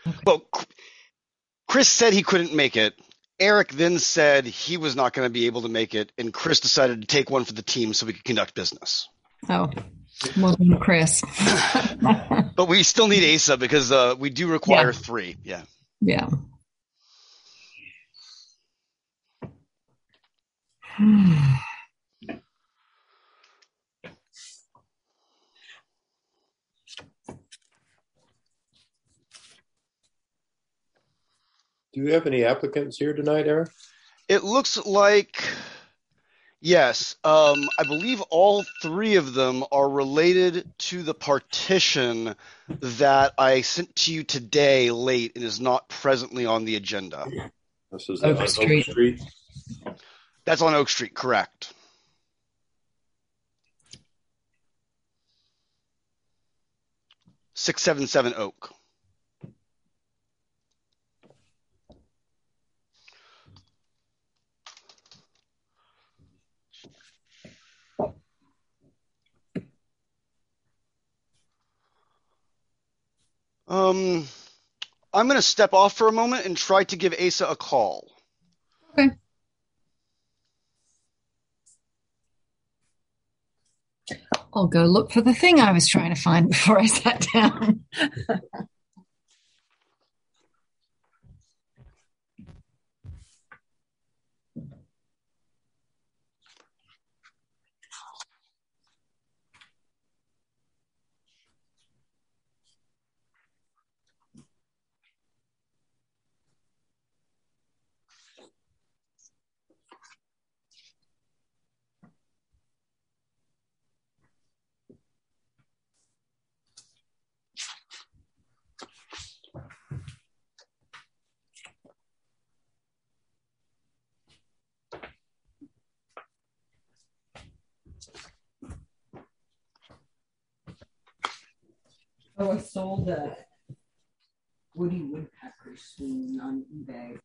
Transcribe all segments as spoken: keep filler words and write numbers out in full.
Well, Chris said he couldn't make it. Eric then said he was not going to be able to make it, and Chris decided to take one for the team so we could conduct business. Oh, well done, Chris. But we still need Asa because uh, we do require yeah. three. Yeah. Yeah. Do you have any applicants here tonight, Eric? It looks like, yes. Um, I believe all three of them are related to the partition that I sent to you today late and is not presently on the agenda. This is Oak on Street. Oak Street. That's on Oak Street, correct. six seven seven Oak. Um, I'm going to step off for a moment and try to give Asa a call. Okay. I'll go look for the thing I was trying to find before I sat down. Oh, I sold a Woody Woodpecker spoon on eBay.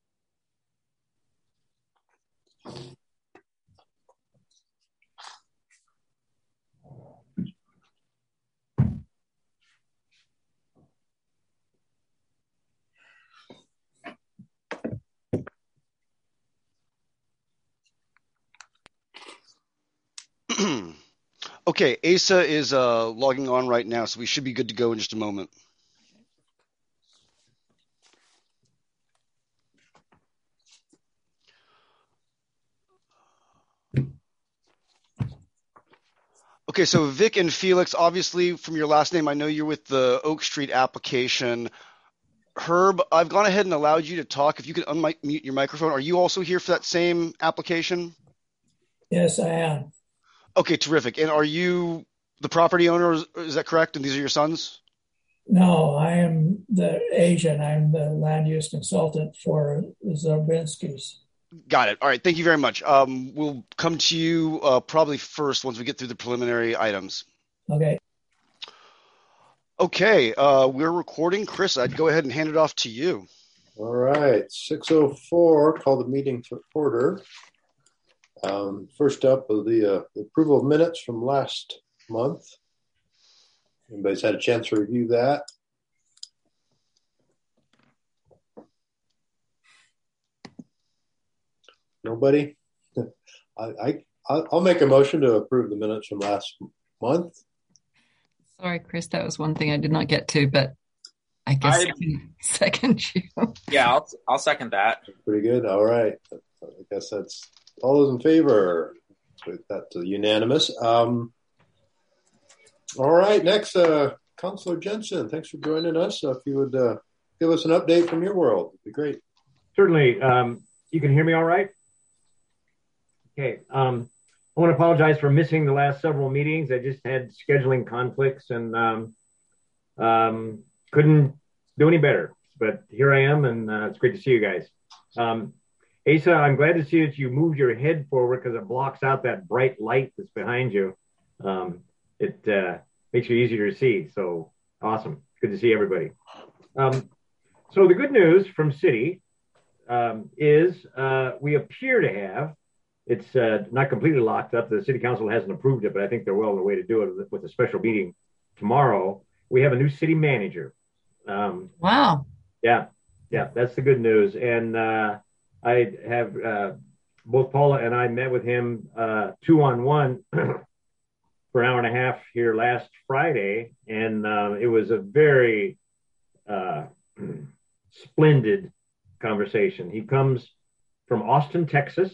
Okay, Asa is uh, logging on right now, so we should be good to go in just a moment. Okay, so Vic and Felix, obviously from your last name, I know you're with the Oak Street application. Herb, I've gone ahead and allowed you to talk. If you could unmute your microphone. Are you also here for that same application? Yes, I am. Okay, terrific. And are you the property owner? Is that correct? And these are your sons? No, I am the agent. I'm the land use consultant for the Zabinskis. Got it. All right. Thank you very much. Um, we'll come to you uh, probably first once we get through the preliminary items. Okay. Okay. Uh, we're recording. Chris, I'd go ahead and hand it off to you. All right. six oh four, call the meeting to order. Um, first up, the, uh, the approval of minutes from last month. Anybody's had a chance to review that? Nobody? I, I, I'll make a motion to approve the minutes from last month. Sorry, Chris, that was one thing I did not get to, but I guess I, I can second you. Yeah, I'll, I'll second that. Pretty good. All right. I guess that's all those in favor. That's unanimous. Um, all right. Next, uh, Councilor Jensen, thanks for joining us. Uh, if you would uh, give us an update from your world, it'd be great. Certainly. Um, you can hear me all right? Okay. Um, I want to apologize for missing the last several meetings. I just had scheduling conflicts and um, um, couldn't do any better. But here I am, and uh, it's great to see you guys. Um, Asa, I'm glad to see that you moved your head forward because it blocks out that bright light that's behind you. Um, it uh, makes you easier to see. So awesome. Good to see everybody. Um, so the good news from City um, is uh, we appear to have, it's uh, not completely locked up. The City Council hasn't approved it, but I think they're well on the way to do it with a special meeting tomorrow. We have a new city manager. Um, wow. Yeah, yeah, that's the good news. And uh, I have uh, both Paula and I met with him uh, two on one for an hour and a half here last Friday, and uh, it was a very uh, splendid conversation. He comes from Austin, Texas.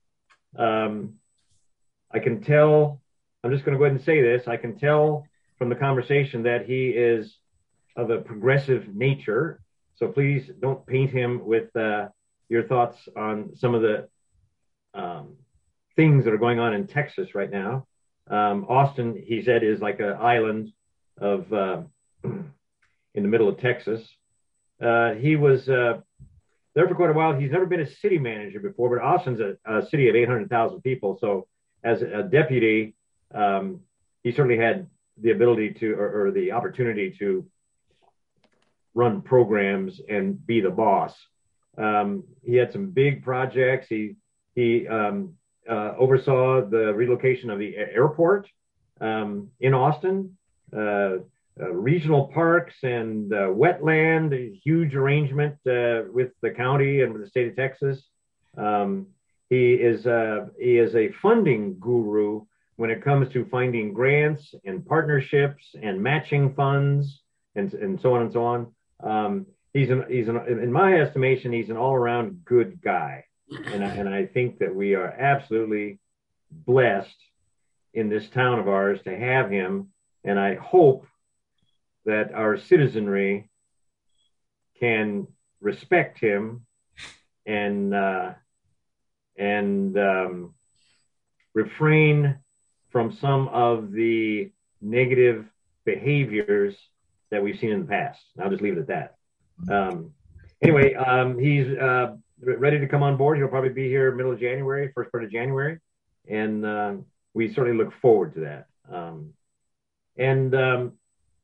Um, I can tell, I'm just going to go ahead and say this, I can tell from the conversation that he is of a progressive nature. So please don't paint him with uh, your thoughts on some of the um, things that are going on in Texas right now. Um, Austin, he said, is like an island of uh, in the middle of Texas. Uh, he was uh, there for quite a while. He's never been a city manager before, but Austin's a, a city of eight hundred thousand people. So as a deputy, um, he certainly had the ability to, or, or the opportunity to run programs and be the boss. Um, he had some big projects. He he um, uh, oversaw the relocation of the airport um, in Austin, uh, uh, regional parks and uh, wetland, a huge arrangement uh, with the county and with the state of Texas. Um, he is uh, he is a funding guru when it comes to finding grants and partnerships and matching funds and and so on and so on. Um, he's an, he's an, in my estimation, he's an all-around good guy. And I, and I think that we are absolutely blessed in this town of ours to have him. And I hope that our citizenry can respect him and, uh, and, um, refrain from some of the negative behaviors that we've seen in the past. I'll just leave it at that. Um, anyway, um, he's uh, ready to come on board. He'll probably be here middle of January, first part of January. And uh, we certainly look forward to that. Um, and um,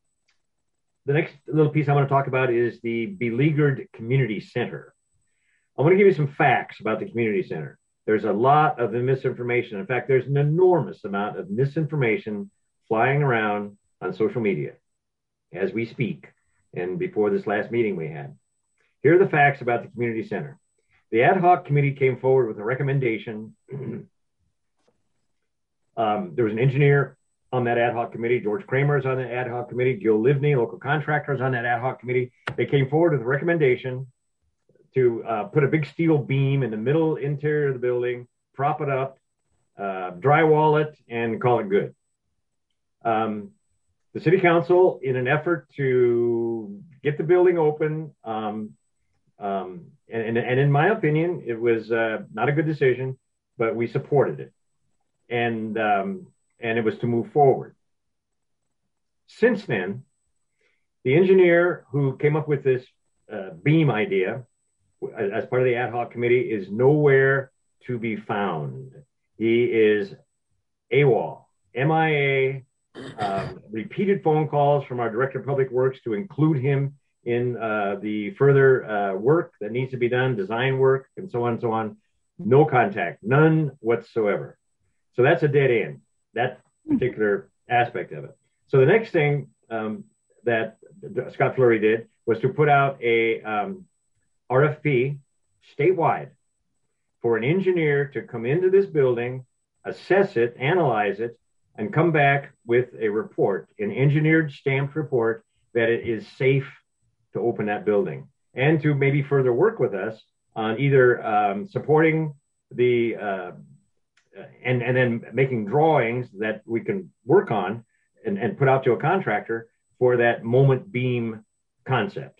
the next little piece I want to talk about is the Beleaguered Community Center. I want to give you some facts about the community center. There's a lot of misinformation. In fact, there's an enormous amount of misinformation flying around on social media as we speak, and before this last meeting we had. Here are the facts about the community center. The ad hoc committee came forward with a recommendation. um, there was an engineer on that ad hoc committee. George Kramer is on the ad hoc committee. Gil Livney, local contractor, is on that ad hoc committee. They came forward with a recommendation to uh, put a big steel beam in the middle interior of the building, prop it up, uh, drywall it, and call it good. Um, The city council, in an effort to get the building open, um, um, and, and, and in my opinion, it was uh, not a good decision, but we supported it. And, um, and it was to move forward. Since then, the engineer who came up with this uh, beam idea as part of the ad hoc committee is nowhere to be found. He is AWOL, M I A, Um, repeated phone calls from our director of public works to include him in uh, the further uh, work that needs to be done, design work, and so on and so on. No contact, none whatsoever. So that's a dead end, that particular aspect of it. So the next thing um, that Scott Fleury did was to put out a um, R F P statewide for an engineer to come into this building, assess it, analyze it, and come back with a report, an engineered stamped report that it is safe to open that building, and to maybe further work with us on either um, supporting the, uh, and, and then making drawings that we can work on and, and put out to a contractor for that moment beam concept.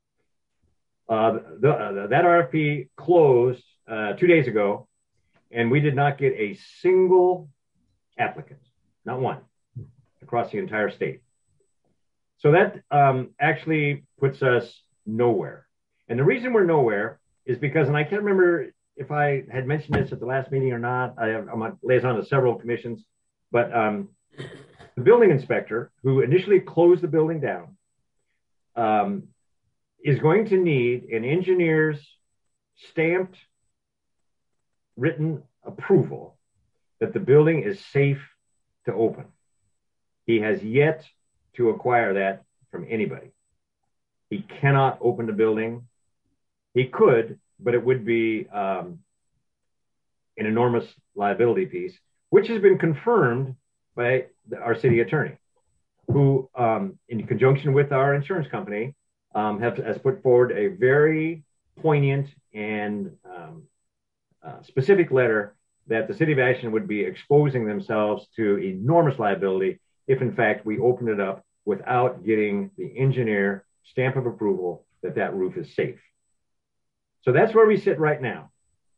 Uh, the, uh, that R F P closed uh, two days ago, and we did not get a single applicant. Not one, across the entire state. So that um, actually puts us nowhere. And the reason we're nowhere is because, and I can't remember if I had mentioned this at the last meeting or not, I, I'm a liaison to several commissions, but um, the building inspector who initially closed the building down um, is going to need an engineer's stamped written approval that the building is safe to open. He has yet to acquire that from anybody. He cannot open the building. He could, but it would be um, an enormous liability piece, which has been confirmed by our city attorney, who, um, in conjunction with our insurance company, um, have, has put forward a very poignant and um, uh, specific letter that the city of Ashland would be exposing themselves to enormous liability if, in fact, we open it up without getting the engineer stamp of approval that that roof is safe. So that's where we sit right now.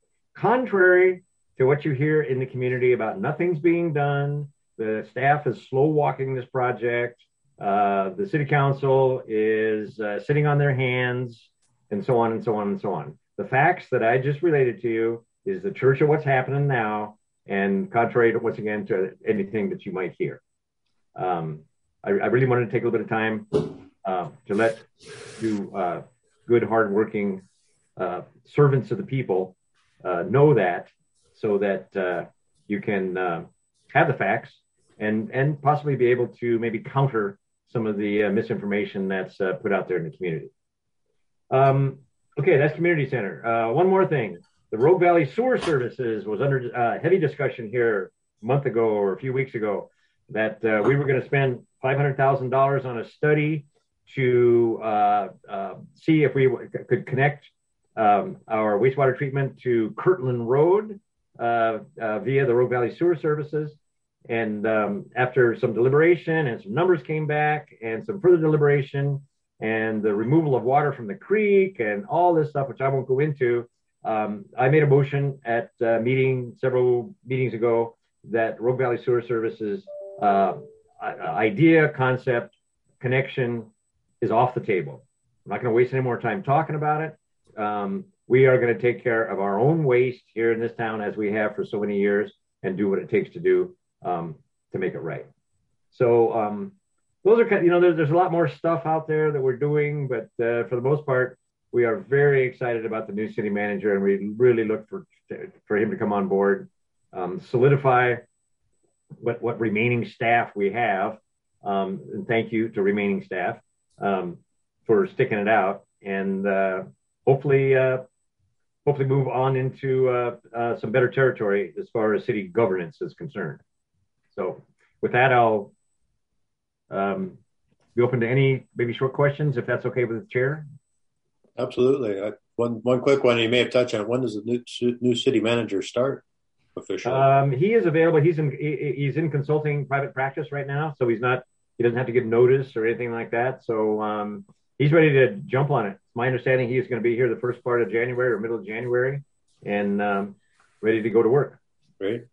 Contrary to what you hear in the community about nothing's being done, the staff is slow walking this project, uh, the city council is uh, sitting on their hands, and so on and so on and so on. The facts that I just related to you is the church of what's happening now, and contrary to, once again, to anything that you might hear. Um, I, I really wanted to take a little bit of time uh, to let you uh, good, hardworking uh, servants of the people uh, know that, so that uh, you can uh, have the facts and and possibly be able to maybe counter some of the uh, misinformation that's uh, put out there in the community. Um, okay, that's community center. Uh, one more thing. The Rogue Valley Sewer Services was under uh, heavy discussion here a month ago or a few weeks ago that uh, we were going to spend five hundred thousand dollars on a study to uh, uh, see if we w- could connect um, our wastewater treatment to Kirtland Road uh, uh, via the Rogue Valley Sewer Services. And um, after some deliberation and some numbers came back and some further deliberation and the removal of water from the creek and all this stuff, which I won't go into, um, I made a motion at a meeting several meetings ago that Rogue Valley Sewer Services uh, idea, concept, connection is off the table. I'm not going to waste any more time talking about it. Um, we are going to take care of our own waste here in this town as we have for so many years and do what it takes to do um, to make it right. So um, those are, you know, there's, there's a lot more stuff out there that we're doing, but uh, for the most part, we are very excited about the new city manager, and we really look for for him to come on board, um, solidify what, what remaining staff we have. Um, and thank you to remaining staff um, for sticking it out, and uh, hopefully, uh, hopefully move on into uh, uh, some better territory as far as city governance is concerned. So with that, I'll um, be open to any maybe short questions, if that's okay with the chair. Absolutely. I, one one quick one you may have touched on. When does the new, new city manager start officially? Um, he is available. He's in he, he's in consulting private practice right now, so he's not. He doesn't have to give notice or anything like that. So um, he's ready to jump on it. It's my understanding he is going to be here the first part of January or middle of January, and um, ready to go to work. Great.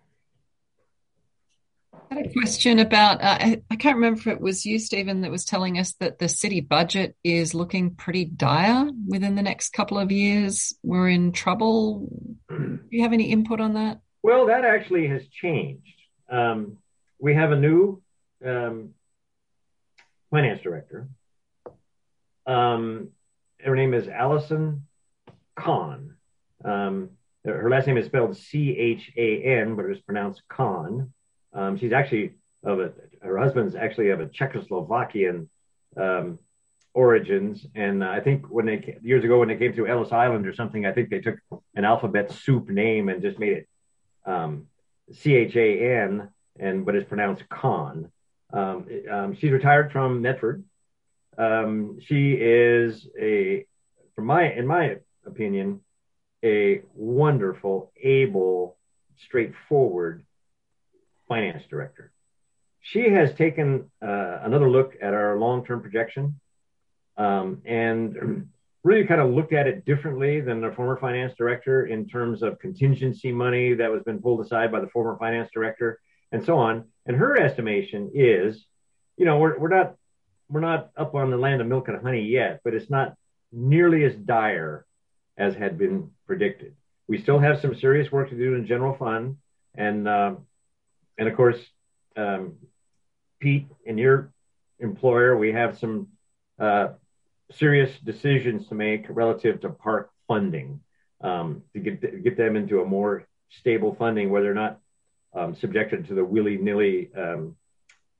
I had a question about, uh, I, I can't remember if it was you, Stephen, that was telling us that the city budget is looking pretty dire within the next couple of years. We're in trouble. Do you have any input on that? Well, that actually has changed. Um, we have a new um, finance director. Um, her name is Allison Kahn. Um, her last name is spelled C H A N, but it's pronounced Kahn. Um, she's actually of a, her husband's actually of a Czechoslovakian um, origins. And uh, I think when they, years ago, when they came to Ellis Island or something, I think they took an alphabet soup name and just made it um, C H A N, and but it's pronounced Kahn. Um, um, she's retired from Medford. Um, she is a, from my, in my opinion, a wonderful, able, straightforward finance director. She has taken uh, another look at our long-term projection um, and really kind of looked at it differently than the former finance director in terms of contingency money that was been pulled aside by the former finance director and so on. And her estimation is, you know, we're, we're not we're not up on the land of milk and honey yet, but it's not nearly as dire as had been predicted. We still have some serious work to do in general fund, and uh, And of course, um, Pete, in your employer, we have some uh, serious decisions to make relative to park funding um, to get get them into a more stable funding where they're not um, subjected to the willy-nilly um,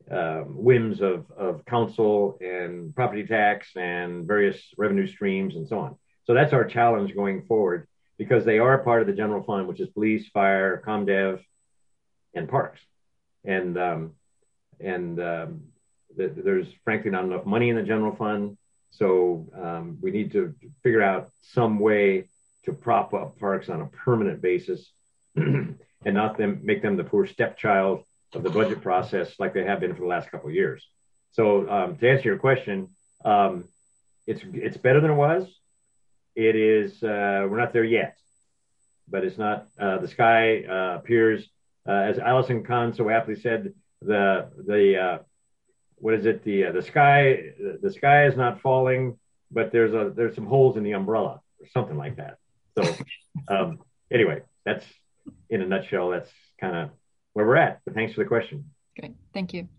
um, whims of, of council and property tax and various revenue streams and so on. So that's our challenge going forward, because they are part of the general fund, which is police, fire, ComDev, and parks. And um, and um, th- there's frankly not enough money in the general fund. So um, we need to figure out some way to prop up parks on a permanent basis and not them make them the poor stepchild of the budget process like they have been for the last couple of years. So um, to answer your question, um, it's it's better than it was. It is, uh, we're not there yet, but it's not, uh, the sky uh, appears, uh, as Allison Kahn so aptly said, the, the uh, what is it, the uh, the sky, the sky is not falling, but there's a there's some holes in the umbrella or something like that. So um, anyway, that's in a nutshell, that's kind of where we're at, but thanks for the question. Great, thank you.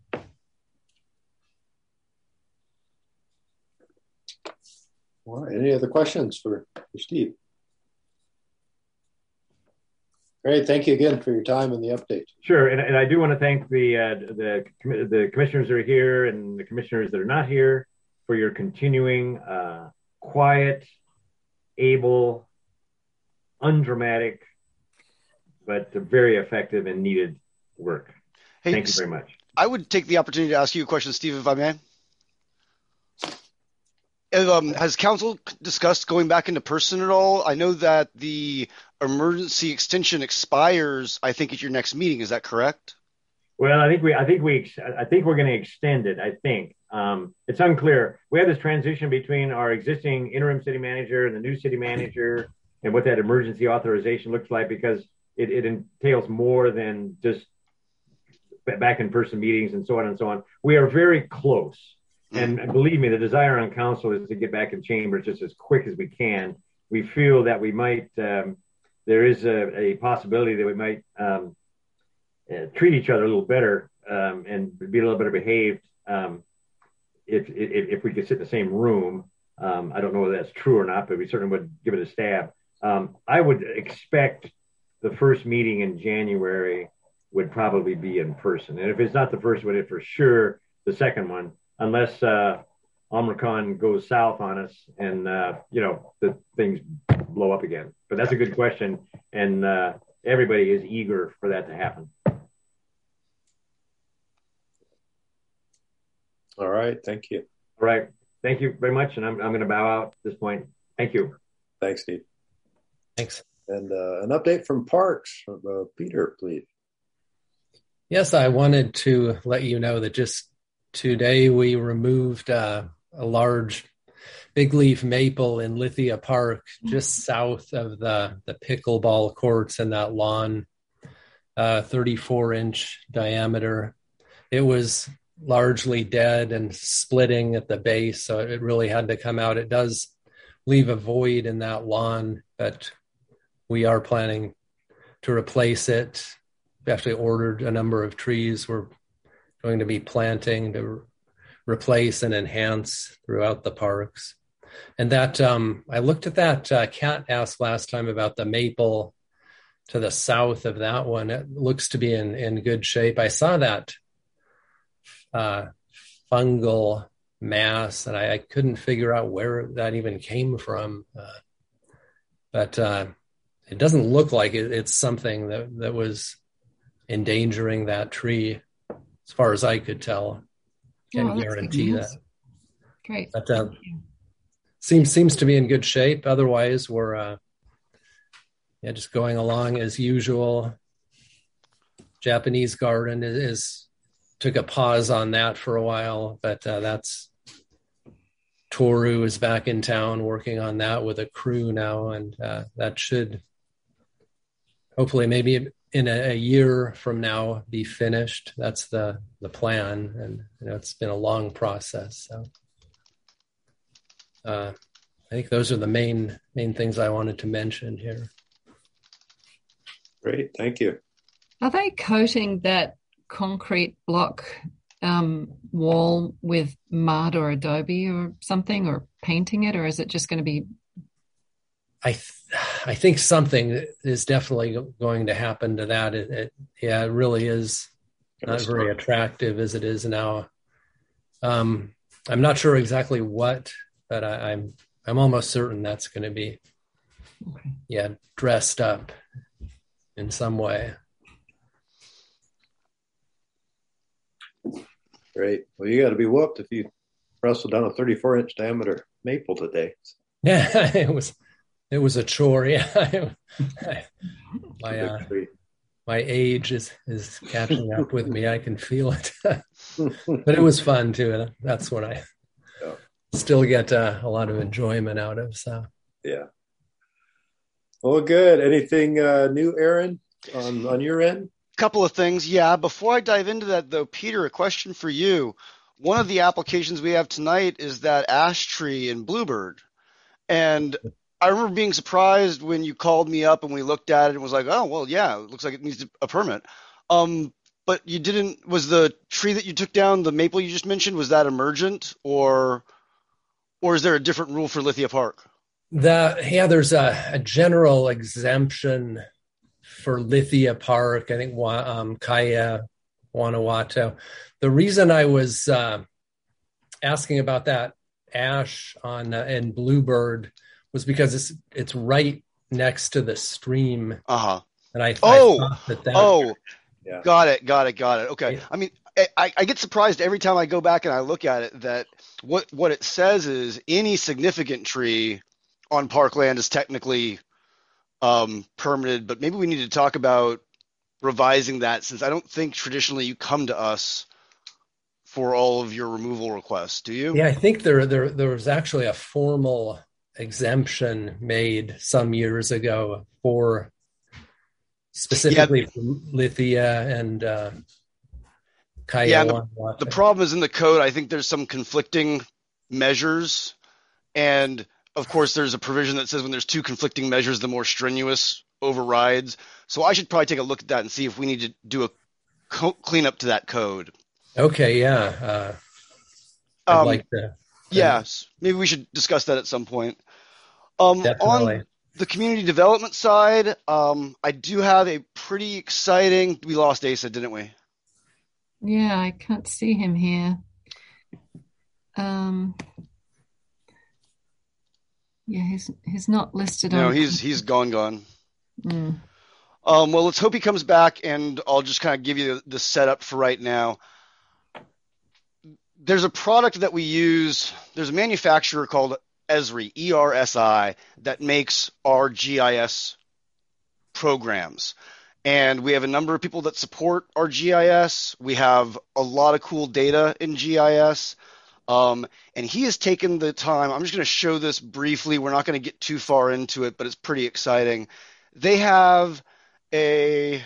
All right. Any other questions for, for Steve? Great. Thank you again for your time and the update. Sure. And, and I do want to thank the, uh, the, the commissioners that are here and the commissioners that are not here for your continuing, uh, quiet, able, undramatic, but very effective and needed work. Hey, thank you very much. I would take the opportunity to ask you a question, Steve, if I may. Um, has council discussed going back into person at all? I know that the emergency extension expires, I think, at your next meeting. Is that correct? Well, I think we, I think we, I think we're going to extend it. I think um, it's unclear. We have this transition between our existing interim city manager and the new city manager, and what that emergency authorization looks like, because it, it entails more than just back in person meetings and so on and so on. We are very close. And believe me, the desire on council is to get back in chambers just as quick as we can. We feel that we might, um, there is a, a possibility that we might um, uh, treat each other a little better um, and be a little better behaved um, if, if if we could sit in the same room. Um, I don't know whether that's true or not, but we certainly would give it a stab. Um, I would expect the first meeting in January would probably be in person. And if it's not the first one, it's for sure the second one. Unless uh, Omicron goes south on us and, uh, you know, the things blow up again. But that's a good question. And uh, everybody is eager for that to happen. All right. Thank you. All right. Thank you very much. And I'm, I'm going to bow out at this point. Thank you. Thanks, Steve. Thanks. And uh, an update from Parks. Uh, Peter, please. Yes, I wanted to let you know that just today we removed uh, a large big leaf maple in Lithia Park, just south of the, the pickleball courts and that lawn, uh, thirty-four inch diameter. It was largely dead and splitting at the base, so it really had to come out. It does leave a void in that lawn, but we are planning to replace it. We actually ordered a number of trees we're going to be planting to re- replace and enhance throughout the parks. And that, um, I looked at that, uh, Kat asked last time about the maple to the south of that one. It looks to be in, in good shape. I saw that uh, fungal mass, and I, I couldn't figure out where that even came from. Uh, but uh, it doesn't look like it, it's something that, that was endangering that tree, as far as I could tell. Can't oh, guarantee that. Great. But uh, seems seems to be in good shape. Otherwise, we're uh, yeah, just going along as usual. Japanese garden is, is took a pause on that for a while, but uh, that's Toru is back in town working on that with a crew now, and uh, that should hopefully maybe in a, a year from now be finished. That's the the plan, and you know it's been a long process. So uh, I think those are the main main things I wanted to mention here. Great, thank you. Are they coating that concrete block um, wall with mud or adobe or something, or painting it, or is it just going to be? I th- I think something is definitely going to happen to that. It, it, yeah, it really is not very attractive as it is now. Um, I'm not sure exactly what, but I, I'm I'm almost certain that's going to be, Okay. yeah, dressed up in some way. Great. Well, you got to be whooped if you wrestled down a thirty-four inch diameter maple today. Yeah, it was it was a chore. Yeah, my uh, my age is is catching up with me. I can feel it, but it was fun too, and that's what I yeah. still get uh, a lot of enjoyment out of. So yeah. Well, good. Anything uh, new, Aaron, on on your end? Couple of things. Yeah. Before I dive into that, though, Peter, a question for you. One of the applications we have tonight is that ash tree in Bluebird. And I remember being surprised when you called me up and we looked at it and was like, oh, well, yeah, it looks like it needs a permit. Um, but you didn't, was the tree that you took down, the maple you just mentioned, was that emergent, or or is there a different rule for Lithia Park? the yeah, there's a, a general exemption for Lithia Park. I think um, Kaya, Guanajuato. The reason I was uh, asking about that ash on uh, in Bluebird was because it's it's right next to the stream. Uh-huh. And I, oh, I thought that, that oh, yeah. got it, got it, got it. Okay. Yeah. I mean, I, I get surprised every time I go back and I look at it that what what it says is any significant tree on parkland is technically um, permitted, but maybe we need to talk about revising that, since I don't think traditionally you come to us for all of your removal requests, do you? Yeah, I think there there there was actually a formal exemption made some years ago for specifically Yeah. for Lithia and uh, Kaya. Yeah, the, the problem is in the code. I think there's some conflicting measures, and of course there's a provision that says when there's two conflicting measures, the more strenuous overrides. So I should probably take a look at that and see if we need to do a co- cleanup to that code. Okay, yeah. Uh, I'd Um, like to. Yes, maybe we should discuss that at some point. Um, Definitely. on the community development side, um, I do have a pretty exciting. We lost Asa, didn't we? Yeah, I can't see him here. Um, yeah, he's he's not listed No, on. he's he's gone, gone. Mm. Um, well, let's hope he comes back, and I'll just kind of give you the, the setup for right now. There's a product that we use. There's a manufacturer called Esri, E R S I, that makes our G I S programs. And we have a number of people that support our G I S. We have a lot of cool data in G I S. Um, and he has taken the time. I'm just going to show this briefly. We're not going to get too far into it, but it's pretty exciting. They have a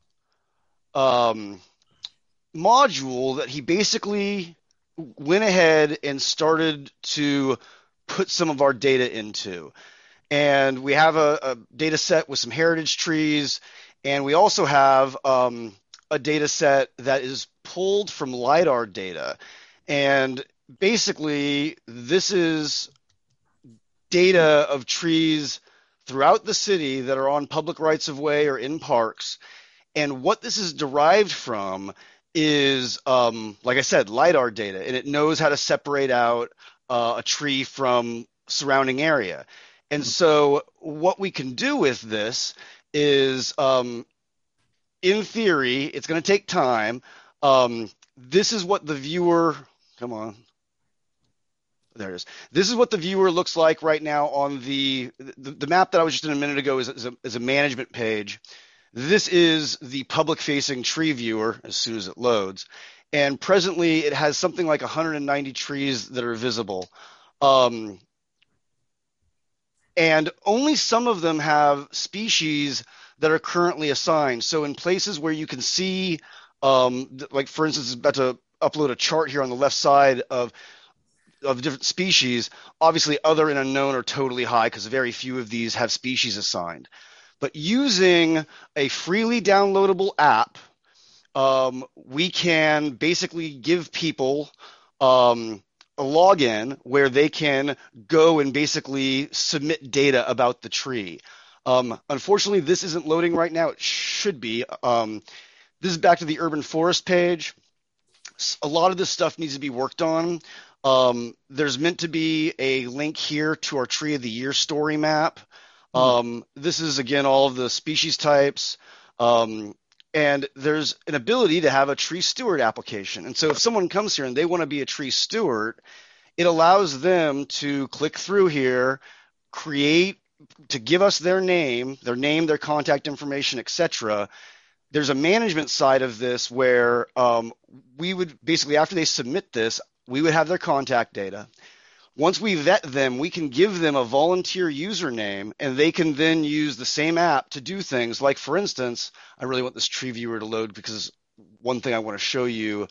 um, module that he basically went ahead and started to put some of our data into. And we have a, a data set with some heritage trees, and we also have um, a data set that is pulled from LiDAR data. And basically, this is data of trees throughout the city that are on public rights of way or in parks. And what this is derived from is, um, like I said, LiDAR data, and it knows how to separate out uh, a tree from surrounding area. And so what we can do with this is, um, in theory, it's going to take time. Um, this is what the viewer, come on. There it is. This is what the viewer looks like right now on the, the, the map that I was just in a minute ago is, is, a, is a management page. This is the public-facing tree viewer as soon as it loads. And presently, it has something like one hundred ninety trees that are visible. Um, and only some of them have species that are currently assigned. So in places where you can see, um, like for instance, it's about to upload a chart here on the left side of of different species. Obviously, other and unknown are totally high because very few of these have species assigned. But using a freely downloadable app, um, we can basically give people um, a login where they can go and basically submit data about the tree. Um, unfortunately, this isn't loading right now. It should be. Um, this is back to the urban forest page. A lot of this stuff needs to be worked on. Um, there's meant to be a link here to our Tree of the Year story map. Um, this is, again, all of the species types. Um, and there's an ability to have a tree steward application. And so if someone comes here and they want to be a tree steward, it allows them to click through here, create, to give us their name, their name, their contact information, et cetera. There's a management side of this where um, we would basically, after they submit this, we would have their contact data. Once we vet them, we can give them a volunteer username, and they can then use the same app to do things. Like, for instance, I really want this tree viewer to load because one thing I want to show you,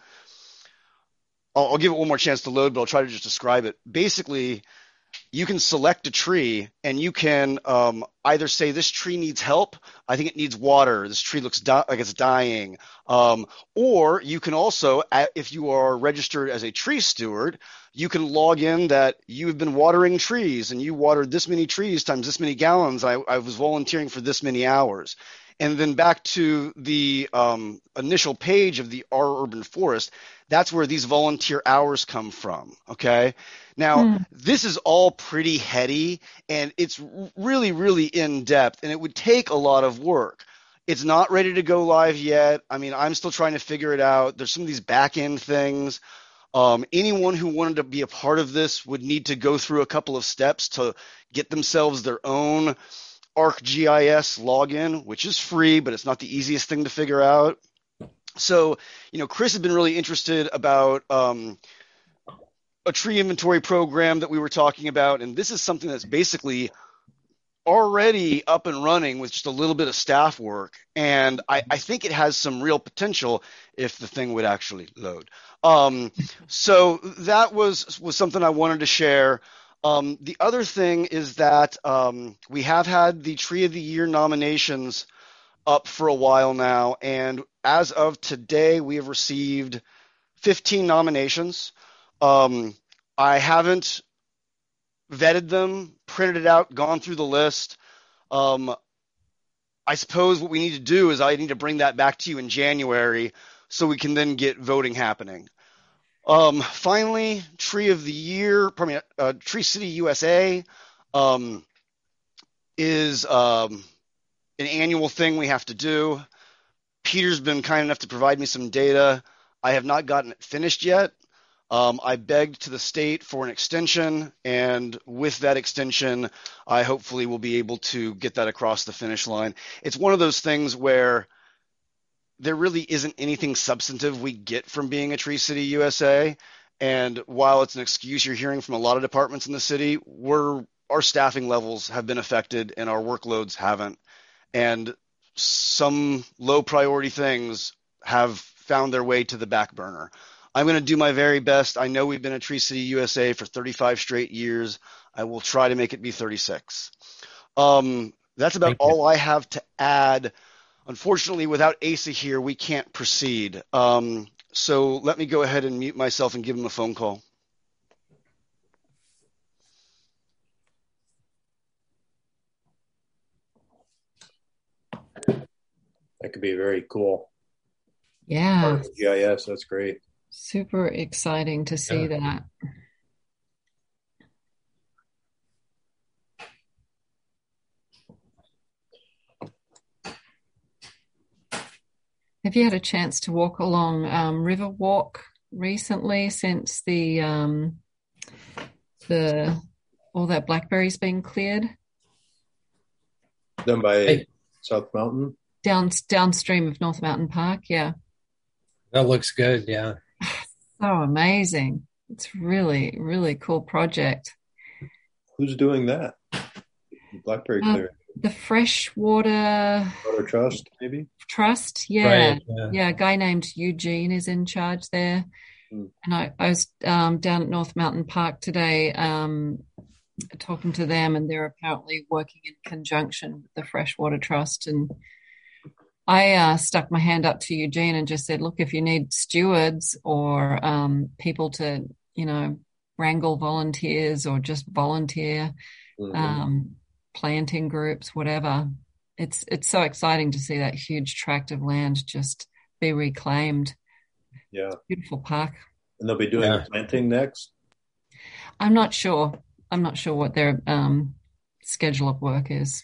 I'll, I'll give it one more chance to load, but I'll try to just describe it. Basically, you can select a tree and you can um, either say this tree needs help. I think it needs water. This tree looks di- like it's dying. Um, or you can also, if you are registered as a tree steward, you can log in that you have been watering trees and you watered this many trees times this many gallons. I, I was volunteering for this many hours. And then back to the um, initial page of the Our Urban Forest, that's where these volunteer hours come from, okay? Now, mm. this is all pretty heady, and it's really, really in-depth, and it would take a lot of work. It's not ready to go live yet. I mean, I'm still trying to figure it out. There's some of these back-end things. Um, anyone who wanted to be a part of this would need to go through a couple of steps to get themselves their own ArcGIS login, which is free, but it's not the easiest thing to figure out. So, you know, Chris had been really interested about um, a tree inventory program that we were talking about, and this is something that's basically already up and running with just a little bit of staff work, and I, I think it has some real potential if the thing would actually load. Um, so that was was something I wanted to share. Um, the other thing is that um, we have had the Tree of the Year nominations up for a while now, and as of today, we have received fifteen nominations. Um, I haven't vetted them, printed it out, gone through the list. Um, I suppose what we need to do is I need to bring that back to you in January so we can then get voting happening. Um, finally, Tree of the Year, pardon me, uh, Tree City U S A um, is um, an annual thing we have to do. Peter's been kind enough to provide me some data. I have not gotten it finished yet. Um, I begged to the state for an extension, and with that extension, I hopefully will be able to get that across the finish line. It's one of those things where there really isn't anything substantive we get from being a Tree City U S A, and while it's an excuse you're hearing from a lot of departments in the city, we're, our staffing levels have been affected and our workloads haven't, and some low priority things have found their way to the back burner. I'm going to do my very best. I know we've been at Tree City U S A for thirty-five straight years. I will try to make it be thirty-six. Um, that's about all I have to add. Unfortunately, without Asa here, we can't proceed. Um, so let me go ahead and mute myself and give him a phone call. That could be very cool. Yeah. G I S, that's great. Super exciting to see yeah. that. Have you had a chance to walk along um, Riverwalk recently since the um, the all that blackberries being cleared? Done by hey. South Mountain? Down downstream of North Mountain Park, yeah. That looks good, yeah. So amazing. It's really, really cool project. Who's doing that? Blackberry uh, clearing. The Freshwater Water Trust, maybe? Trust, yeah. Right, yeah. Yeah, a guy named Eugene is in charge there. Hmm. And I, I was um, down at North Mountain Park today um, talking to them, and they're apparently working in conjunction with the Freshwater Trust. And I uh, stuck my hand up to Eugene and just said, look, if you need stewards or um, people to, you know, wrangle volunteers or just volunteer, mm-hmm. um, planting groups, whatever. It's it's so exciting to see that huge tract of land just be reclaimed. Yeah. It's a beautiful park. And they'll be doing Yeah. the planting next? I'm not sure. I'm not sure what their um, schedule of work is.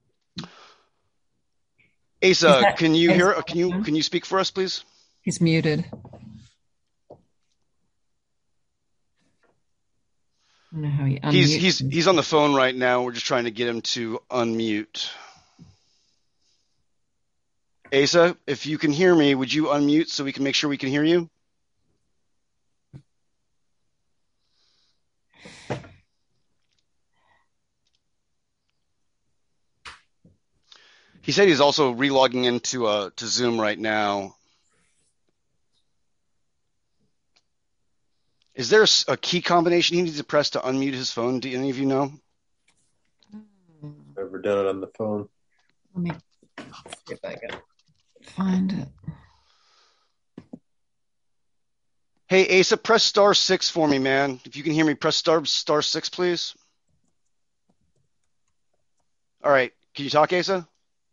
Asa, Is that- can you is- hear? Can you can you speak for us, please? He's muted. I don't know how he unmutes. He's he's he's on the phone right now. We're just trying to get him to unmute. Asa, if you can hear me, would you unmute so we can make sure we can hear you? He said he's also relogging into uh to Zoom right now. Is there a, s- a key combination he needs to press to unmute his phone? Do any of you know? Never done it on the phone. Let me see if I can find it. Hey, Asa, press star six for me, man. If you can hear me, press star star six, please. All right. Can you talk, Asa?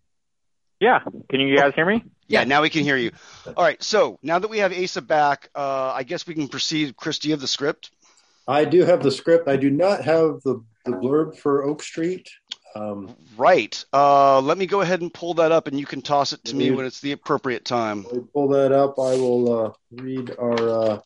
Yeah. Can you guys hear me? Yeah, now we can hear you. All right. So now that we have Asa back, uh, I guess we can proceed. Chris, do you have the script? I do have the script. I do not have the, the blurb for Oak Street. Um, Right. Uh, let me go ahead and pull that up, and you can toss it to me You- when it's the appropriate time. When we pull that up, I will uh, read our uh,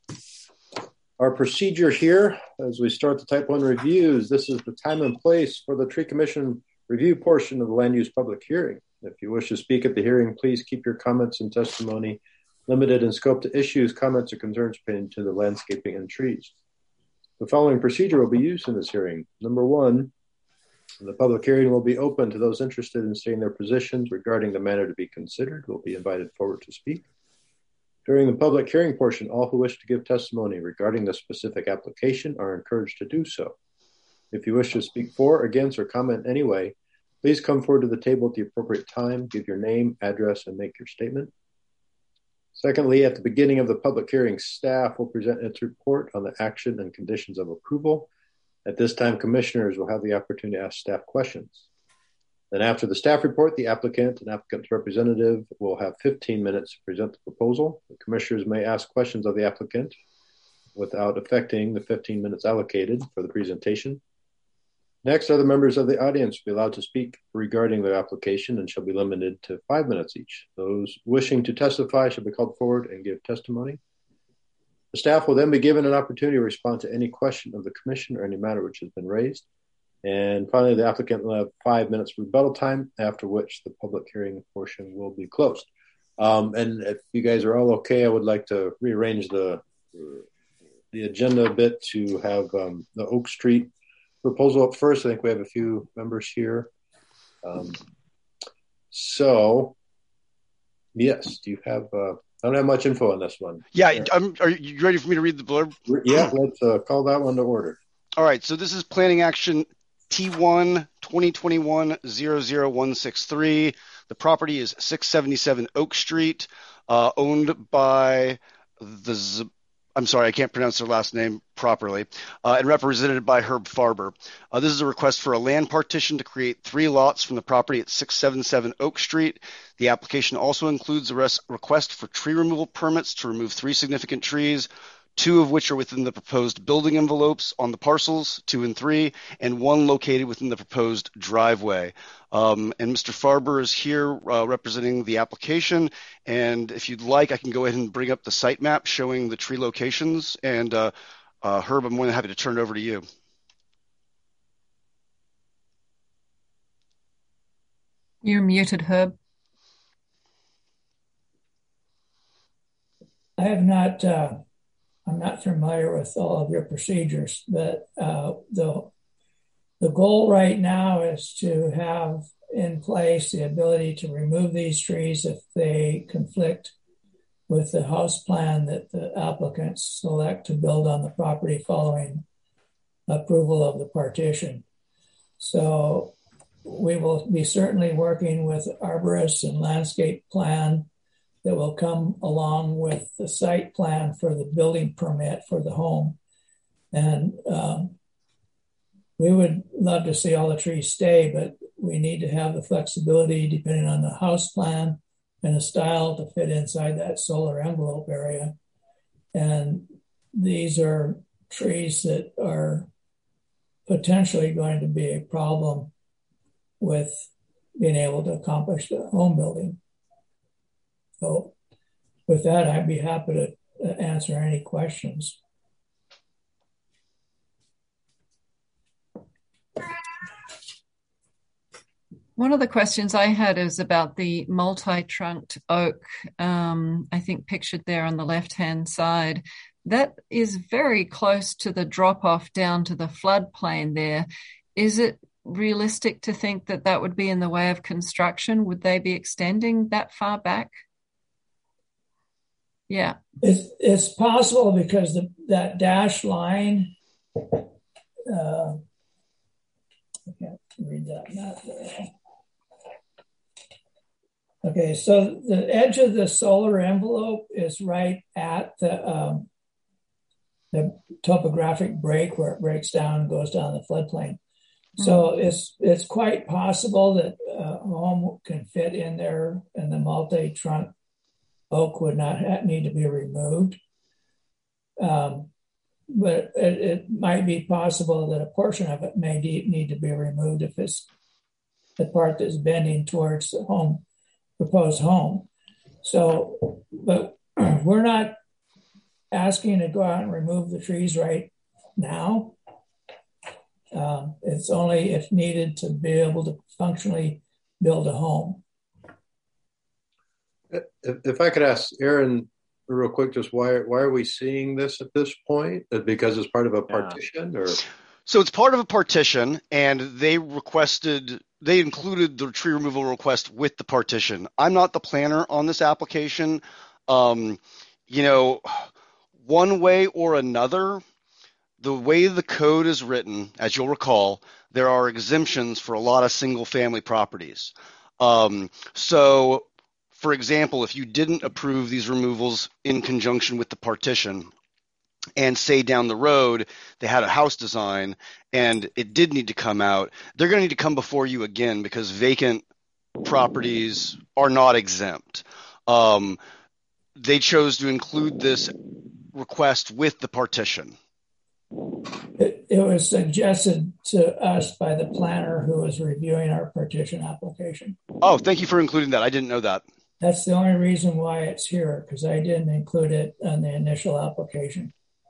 our procedure here as we start the Type one reviews. This is the time and place for the Tree Commission review portion of the land use public hearing. If you wish to speak at the hearing, please keep your comments and testimony limited in scope to issues, comments, or concerns pertaining to the landscaping and trees. The following procedure will be used in this hearing. Number one, the public hearing will be open to those interested in stating their positions regarding the matter to be considered will be invited forward to speak. During the public hearing portion, all who wish to give testimony regarding the specific application are encouraged to do so. If you wish to speak for, against, or comment anyway, please come forward to the table at the appropriate time, give your name, address, and make your statement. Secondly, at the beginning of the public hearing, staff will present its report on the action and conditions of approval. At this time, commissioners will have the opportunity to ask staff questions. Then after the staff report, the applicant and applicant's representative will have fifteen minutes to present the proposal. The commissioners may ask questions of the applicant without affecting the fifteen minutes allocated for the presentation. Next, other members of the audience will be allowed to speak regarding their application and shall be limited to five minutes each. Those wishing to testify shall be called forward and give testimony. The staff will then be given an opportunity to respond to any question of the commission or any matter which has been raised. And finally, the applicant will have five minutes rebuttal time, after which the public hearing portion will be closed. Um, and if you guys are all okay, I would like to rearrange the the agenda a bit to have um, the Oak Street proposal up first. I think we have a few members here. Um, so, yes, do you have... Uh, I don't have much info on this one. Yeah, I'm, are you ready for me to read the blurb? Yeah, let's uh, call that one to order. All right, so this is planning action T one twenty twenty-one zero zero one six three. The property is six seventy-seven Oak Street, uh, owned by the, Z- I'm sorry, I can't pronounce their last name properly, uh, and represented by Herb Farber. Uh, this is a request for a land partition to create three lots from the property at six seventy-seven Oak Street. The application also includes a res- request for tree removal permits to remove three significant trees, two of which are within the proposed building envelopes on the parcels, two and three, and one located within the proposed driveway. Um, and Mister Farber is here uh, representing the application. And if you'd like, I can go ahead and bring up the site map showing the tree locations. And uh, uh, Herb, I'm more than happy to turn it over to you. You're muted, Herb. I have not, uh, I'm not familiar with all of your procedures, but uh, the the goal right now is to have in place the ability to remove these trees if they conflict with the house plan that the applicants select to build on the property following approval of the partition. So we will be certainly working with arborists and landscape plan that will come along with the site plan for the building permit for the home. And um, we would love to see all the trees stay, but we need to have the flexibility depending on the house plan and a style to fit inside that solar envelope area. And these are trees that are potentially going to be a problem with being able to accomplish the home building. So with that, I'd be happy to answer any questions. One of the questions I had is about the multi-trunked oak, um, I think pictured there on the left-hand side. That is very close to the drop-off down to the floodplain there. Is it realistic to think that that would be in the way of construction? Would they be extending that far back? Yeah. It's, it's possible because the, that dashed line, uh, I can't read that map there. Okay, so the edge of the solar envelope is right at the um, the topographic break where it breaks down and goes down the floodplain. So mm-hmm. it's it's quite possible that a home can fit in there, and the multi-trunk oak would not have, need to be removed. Um, but it, it might be possible that a portion of it may de- need to be removed if it's the part that's bending towards the home. Proposed home. So, but we're not asking to go out and remove the trees right now. Um, it's only if needed to be able to functionally build a home. If, if I could ask Aaron real quick, just why why are we seeing this at this point? Because it's part of a partition, or so it's part of a partition, and they requested. They included the tree removal request with the partition. I'm not the planner on this application. Um, you know, one way or another, the way the code is written, as you'll recall, there are exemptions for a lot of single-family properties. Um, so, for example, if you didn't approve these removals in conjunction with the partition, and say down the road they had a house design and it did need to come out, they're going to need to come before you again because vacant properties are not exempt. Um, they chose to include this request with the partition. It, it was suggested to us by the planner who was reviewing our partition application. Oh, thank you for including that. I didn't know that. That's the only reason why it's here, because I didn't include it on the initial application.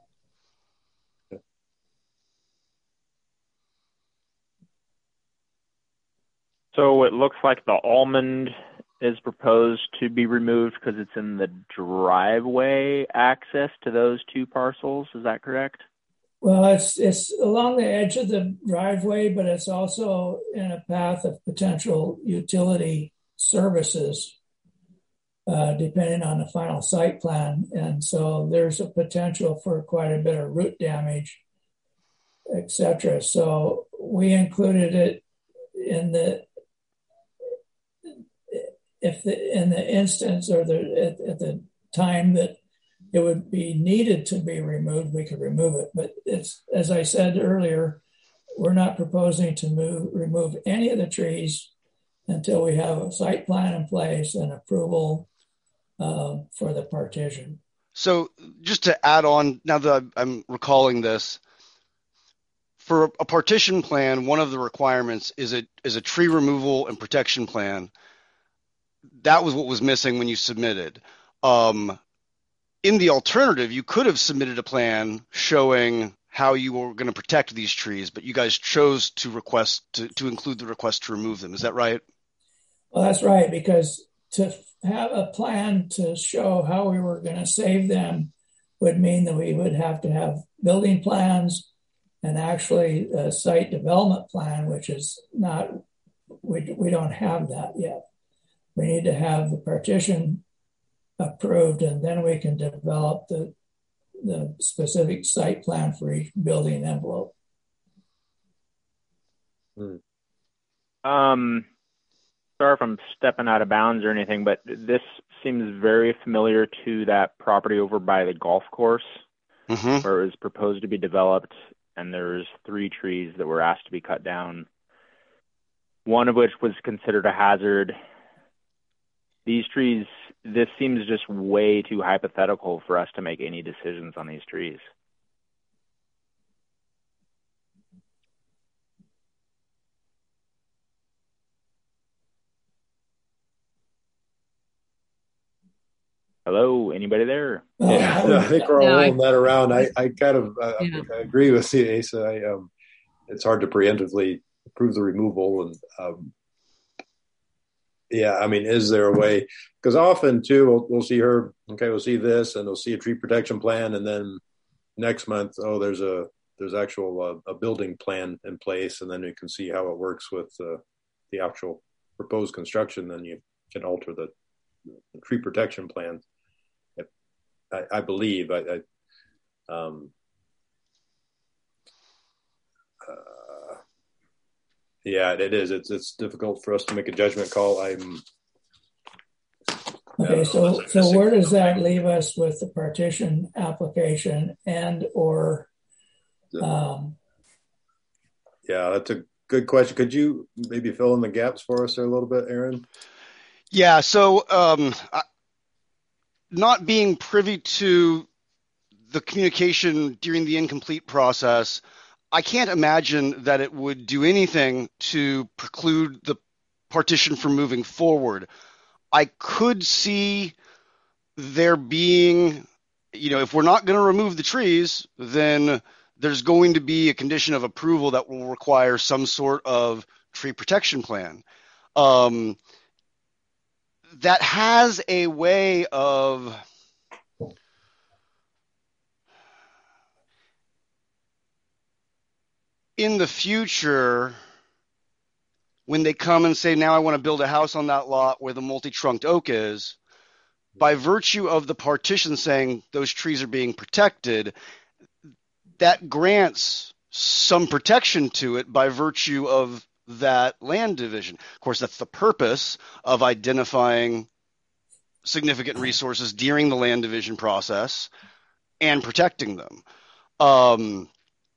So it looks like the almond is proposed to be removed because it's in the driveway access to those two parcels. Is that correct? Well, it's it's along the edge of the driveway, but it's also in a path of potential utility services, uh, depending on the final site plan. And so there's a potential for quite a bit of root damage, et cetera. So we included it in the if the, in the instance or the at, at the time that it would be needed to be removed, we could remove it. But it's, as I said earlier, we're not proposing to move, remove any of the trees until we have a site plan in place and approval uh, for the partition. So just to add on, now that I'm recalling this, for a partition plan, one of the requirements is a, is a tree removal and protection plan. That was what was missing when you submitted. Um, in the alternative, you could have submitted a plan showing how you were going to protect these trees, but you guys chose to request to, to include the request to remove them. Is that right? Well, that's right, because to have a plan to show how we were going to save them would mean that we would have to have building plans and actually a site development plan, which is not, we, we don't have that yet. We need to have the partition approved, and then we can develop the the specific site plan for each building envelope. Hmm. Um, sorry if I'm stepping out of bounds or anything, but this seems very familiar to that property over by the golf course, mm-hmm. where it was proposed to be developed, and there's three trees that were asked to be cut down, one of which was considered a hazard. these trees, this seems just way too hypothetical for us to make any decisions on these trees. Hello, anybody there? Yeah, I think we're all No, I- rolling that around. I, I kind of uh, Yeah. I agree with you, Asa. I, um, it's hard to preemptively approve the removal, and um, yeah, I mean, is there a way? Because often too, we'll, we'll see her. Okay, we'll see this, and we'll see a tree protection plan, and then next month, oh, there's a there's actual uh, a building plan in place, and then you can see how it works with uh, the actual proposed construction. Then you can alter the, the tree protection plan. I, I believe. I, I um, uh, yeah, it is. It's it's difficult for us to make a judgment call. I'm Okay, so so where does that leave us with the partition application and or? Um, yeah, that's a good question. Could you maybe fill in the gaps for us there a little bit, Aaron? Yeah. So, um, I, not being privy to the communication during the incomplete process, I can't imagine that it would do anything to preclude the partition from moving forward. I could see there being, you know, if we're not going to remove the trees, then there's going to be a condition of approval that will require some sort of tree protection plan. Um, that has a way of in the future, when they come and say, now I want to build a house on that lot where the multi-trunked oak is, by virtue of the partition saying those trees are being protected, that grants some protection to it by virtue of that land division. Of course, that's the purpose of identifying significant resources during the land division process and protecting them. Um,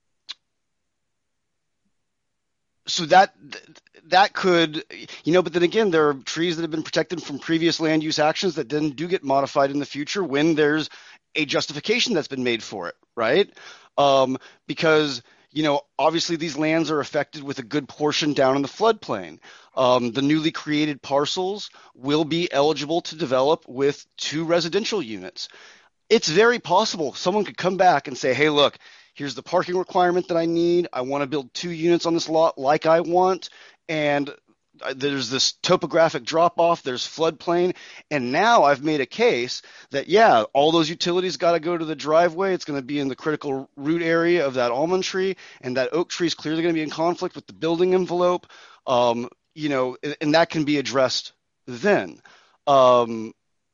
so that that could, you know, but then again, there are trees that have been protected from previous land use actions that then do get modified in the future when there's a justification that's been made for it, right? Um, because, you know, obviously these lands are affected with a good portion down in the floodplain. Um, the newly created parcels will be eligible to develop with two residential units. It's very possible someone could come back and say, hey, look, here's the parking requirement that I need. I want to build two units on this lot like I want. And there's this topographic drop-off, there's floodplain, and now I've made a case that, yeah, all those utilities got to go to the driveway. It's going to be in the critical root area of that almond tree, and that oak tree is clearly going to be in conflict with the building envelope, um, you know, and, and that can be addressed then. Um,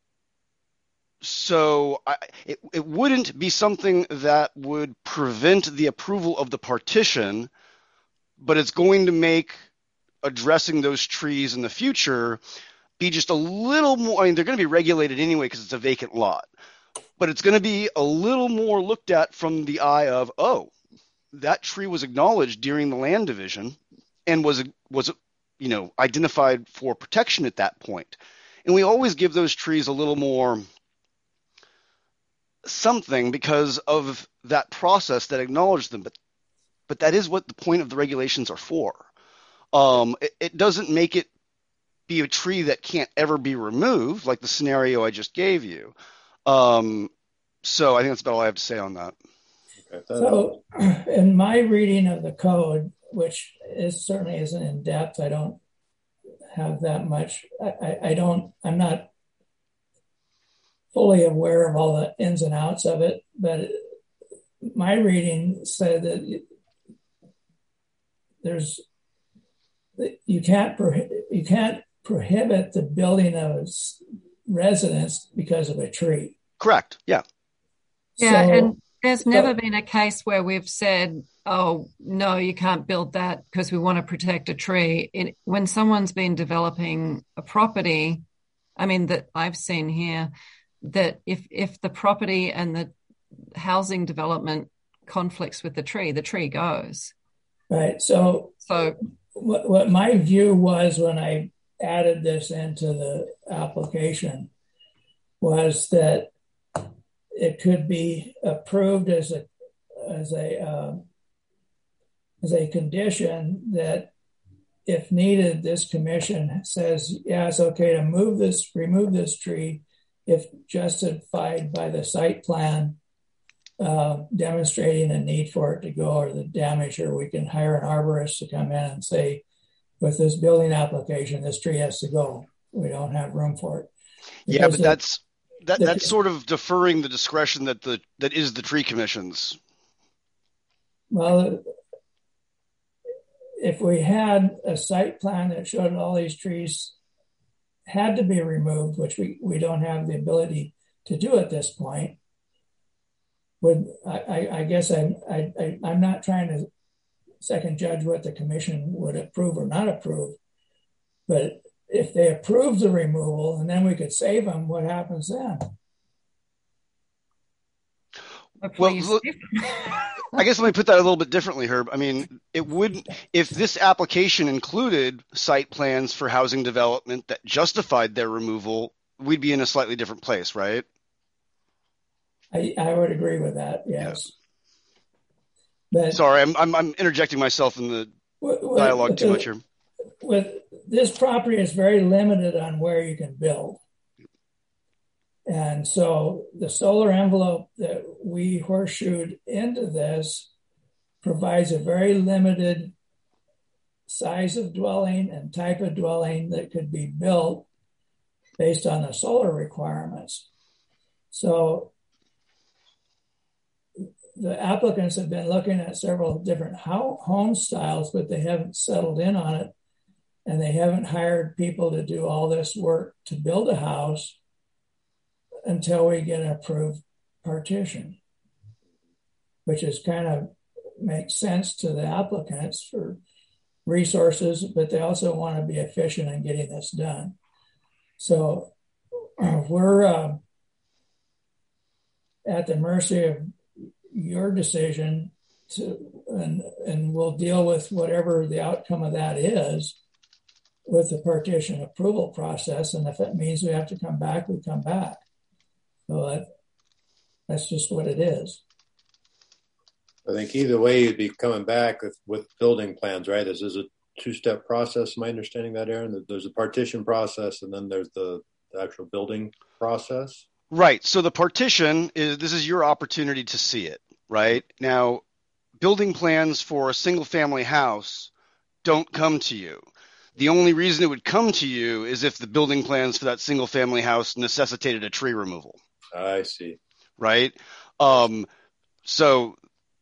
so I, it, it wouldn't be something that would prevent the approval of the partition, but it's going to make addressing those trees in the future be just a little more, I mean, they're going to be regulated anyway because it's a vacant lot, but it's going to be a little more looked at from the eye of, oh, that tree was acknowledged during the land division and was, was, you know, identified for protection at that point. And we always give those trees a little more something because of that process that acknowledged them, but, but that is what the point of the regulations are for. Um, it, it doesn't make it be a tree that can't ever be removed, like the scenario I just gave you. Um, so I think that's about all I have to say on that. Okay. So in my reading of the code, which is certainly isn't in depth, I don't have that much. I, I, I don't, I'm not fully aware of all the ins and outs of it, but my reading said that there's, you can't pro- you can't prohibit the building of a residence because of a tree. Correct. Yeah. Yeah, So, and there's never so, been a case where we've said, oh, no, you can't build that because we want to protect a tree. It, when someone's been developing a property, I mean, that I've seen here, that if if the property and the housing development conflicts with the tree, the tree goes. Right. So, So what, what my view was when I added this into the application was that it could be approved as a as a uh, as a condition that, if needed, this commission says, yeah, it's okay to move this, remove this tree if justified by the site plan uh, demonstrating a need for it to go, or the damage, or we can hire an arborist to come in and say, with this building application, this tree has to go. We don't have room for it. Because yeah, but the, that's that, the, that's sort of deferring the discretion that the that is the tree commission's. Well, if we had a site plan that showed all these trees had to be removed, which we, we don't have the ability to do at this point, would I, I, I guess I, I, I'm not trying to second judge what the commission would approve or not approve, but if they approve the removal and then we could save them, what happens then? Well, look, I guess let me put that a little bit differently, Herb. I mean, it wouldn't, if this application included site plans for housing development that justified their removal, we'd be in a slightly different place, right? I, I would agree with that, yes. Yeah. But sorry, I'm, I'm I'm interjecting myself in the with, dialogue with too the, much here. With this property is very limited on where you can build. And so the solar envelope that we horseshoed into this provides a very limited size of dwelling and type of dwelling that could be built based on the solar requirements. So the applicants have been looking at several different home styles, but they haven't settled in on it. And they haven't hired people to do all this work to build a house until we get an approved partition, which is kind of makes sense to the applicants for resources, but they also want to be efficient in getting this done. So we're uh, at the mercy of your decision to, and, and we'll deal with whatever the outcome of that is with the partition approval process. And if it means we have to come back, we come back. So that, that's just what it is. I think either way, you'd be coming back with, with building plans, right? This is a two-step process. Am I understanding that, Aaron? There's a partition process, and then there's the, the actual building process? Right. So the partition is, this is your opportunity to see it, right? Now, building plans for a single-family house don't come to you. The only reason it would come to you is if the building plans for that single-family house necessitated a tree removal. I see. Right? Um, so...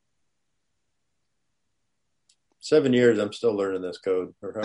Seven years, I'm still learning this code. Or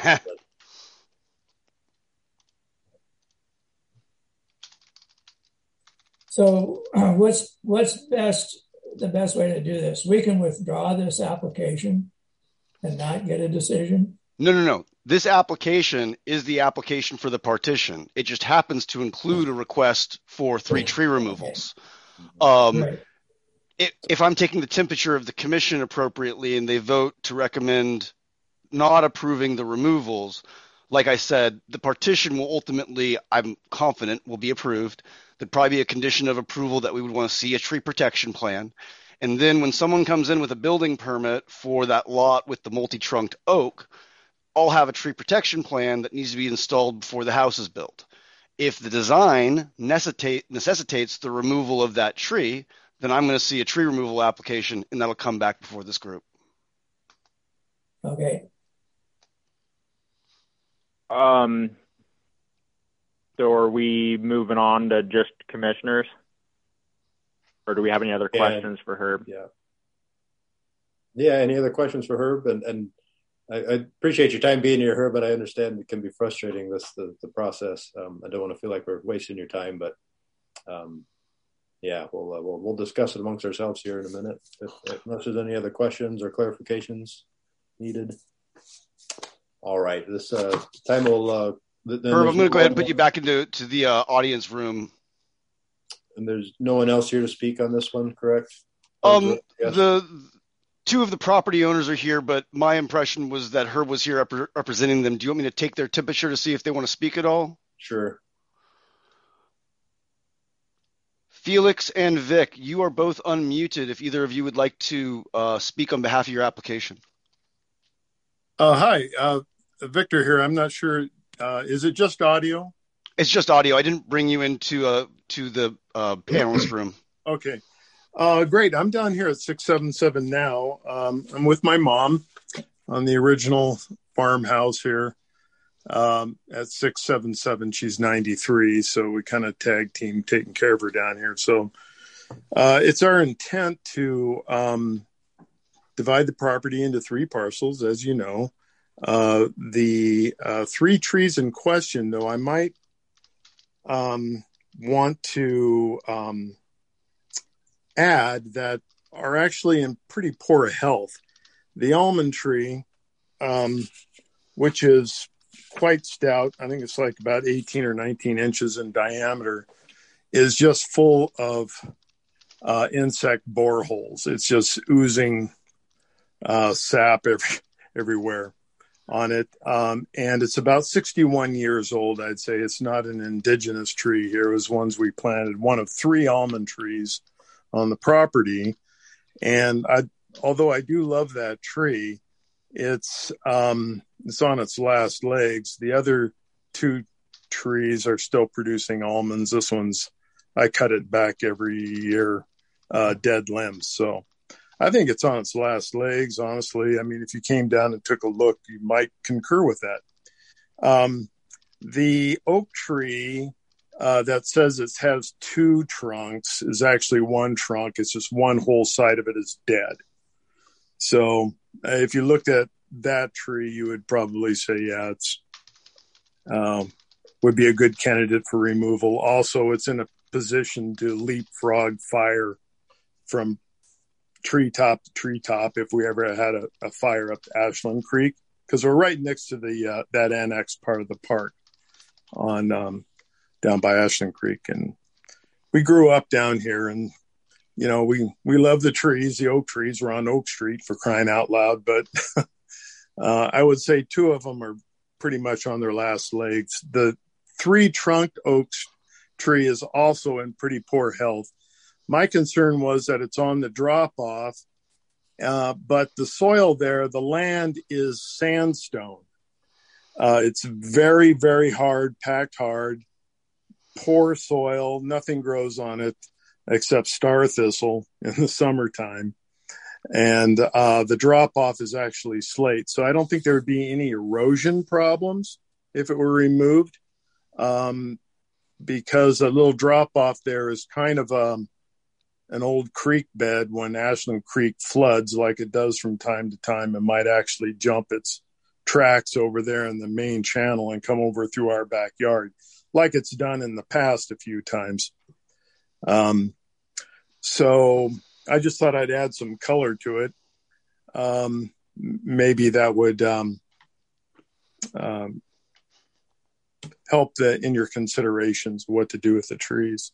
so uh, what's what's best, the best way to do this? We can withdraw this application and not get a decision? No, no, no. This application is the application for the partition. It just happens to include a request for three tree removals. Um, right. If, if I'm taking the temperature of the commission appropriately and they vote to recommend not approving the removals, like I said, the partition will ultimately, I'm confident, will be approved. There'd probably be a condition of approval that we would want to see a tree protection plan. And then when someone comes in with a building permit for that lot with the multi-trunked oak, I'll have a tree protection plan that needs to be installed before the house is built. If the design necessitate, necessitates the removal of that tree, then I'm going to see a tree removal application, and that'll come back before this group. Okay. Um. So are we moving on to just commissioners? Or do we have any other questions yeah. for Herb? Yeah. Yeah, any other questions for Herb? And and I, I appreciate your time being here, Herb, but I understand it can be frustrating, this the, the process. Um, I don't want to feel like we're wasting your time, but um, yeah, we'll, uh, we'll we'll discuss it amongst ourselves here in a minute. If, if, unless there's any other questions or clarifications needed. All right, this uh, time will. Uh, th- Herb, I'm going to go ahead and put you back into to the uh, audience room. And there's no one else here to speak on this one, correct? Um, yes. the two of the property owners are here, but my impression was that Herb was here rep- representing them. Do you want me to take their temperature to see if they want to speak at all? Sure. Felix and Vic, you are both unmuted if either of you would like to uh, speak on behalf of your application. Uh, hi, uh, Victor here. I'm not sure. Uh, is it just audio? It's just audio. I didn't bring you into uh, to the uh, panelist room. Okay. Uh, great. I'm down here at six seven seven now. Um, I'm with my mom on the original farmhouse here um, at six seven seven. She's ninety-three, so we kind of tag team taking care of her down here. So uh, it's our intent to um, divide the property into three parcels, as you know. Uh, the uh, three trees in question, though, I might um, want to... Um, add that are actually in pretty poor health. The almond tree, um, which is quite stout, I think it's like about eighteen or nineteen inches in diameter, is just full of uh, insect boreholes. It's just oozing uh, sap every, everywhere on it. Um, and it's about sixty-one years old, I'd say. It's not an indigenous tree here. It was ones we planted, one of three almond trees on the property. And I, although I do love that tree, it's, um, it's on its last legs. The other two trees are still producing almonds. This one's, I cut it back every year, uh, dead limbs. So I think it's on its last legs, honestly. I mean, if you came down and took a look, you might concur with that. Um, the oak tree, Uh, that says it has two trunks is actually one trunk. It's just one whole side of it is dead. So uh, if you looked at that tree, you would probably say, yeah, it's um, would be a good candidate for removal. Also, it's in a position to leapfrog fire from treetop to treetop if we ever had a, a fire up Ashland Creek, because we're right next to the uh, that annex part of the park on um, down by Ashland Creek. And we grew up down here, and you know, we, we love the trees, the oak trees. We're on Oak Street, for crying out loud. But uh, I would say two of them are pretty much on their last legs. The three-trunked oak tree is also in pretty poor health. My concern was that it's on the drop-off, uh, but the soil there, the land is sandstone. Uh, it's very, very hard, packed hard, poor soil. Nothing grows on it except star thistle in the summertime. And uh, the drop-off is actually slate. So I don't think there would be any erosion problems if it were removed, um, because a little drop-off there is kind of um, an old creek bed. When Ashland Creek floods, like it does from time to time, it might actually jump its tracks over there in the main channel and come over through our backyard, like it's done in the past a few times. Um, so I just thought I'd add some color to it. Um, maybe that would um, um, help the, in your considerations what to do with the trees.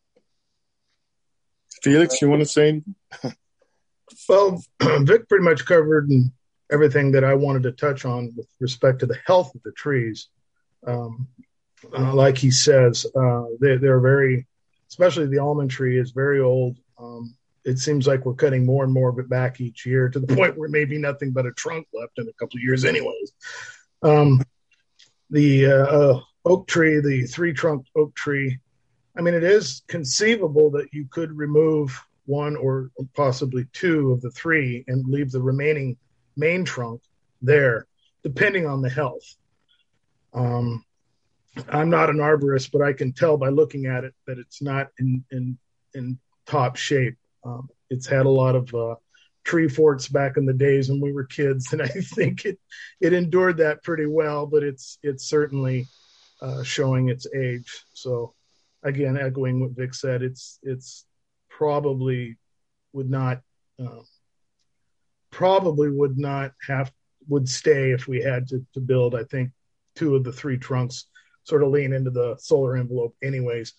Felix, you want to say anything? Well, Vic pretty much covered everything that I wanted to touch on with respect to the health of the trees. Um, uh, like he says, uh, they, they're very, especially the almond tree is very old. Um, it seems like we're cutting more and more of it back each year, to the point where maybe nothing but a trunk left in a couple of years anyways. Um, the uh, uh, oak tree, the three-trunk oak tree, I mean, it is conceivable that you could remove one or possibly two of the three and leave the remaining main trunk there, depending on the health. Um, I'm not an arborist, but I can tell by looking at it that it's not in in, in top shape. Um, it's had a lot of uh, tree forts back in the days when we were kids, and I think it it endured that pretty well. But it's it's certainly uh, showing its age. So, again, echoing what Vic said, it's it's probably would not uh, probably would not have would stay if we had to, to build. I think two of the three trunks sort of lean into the solar envelope anyways.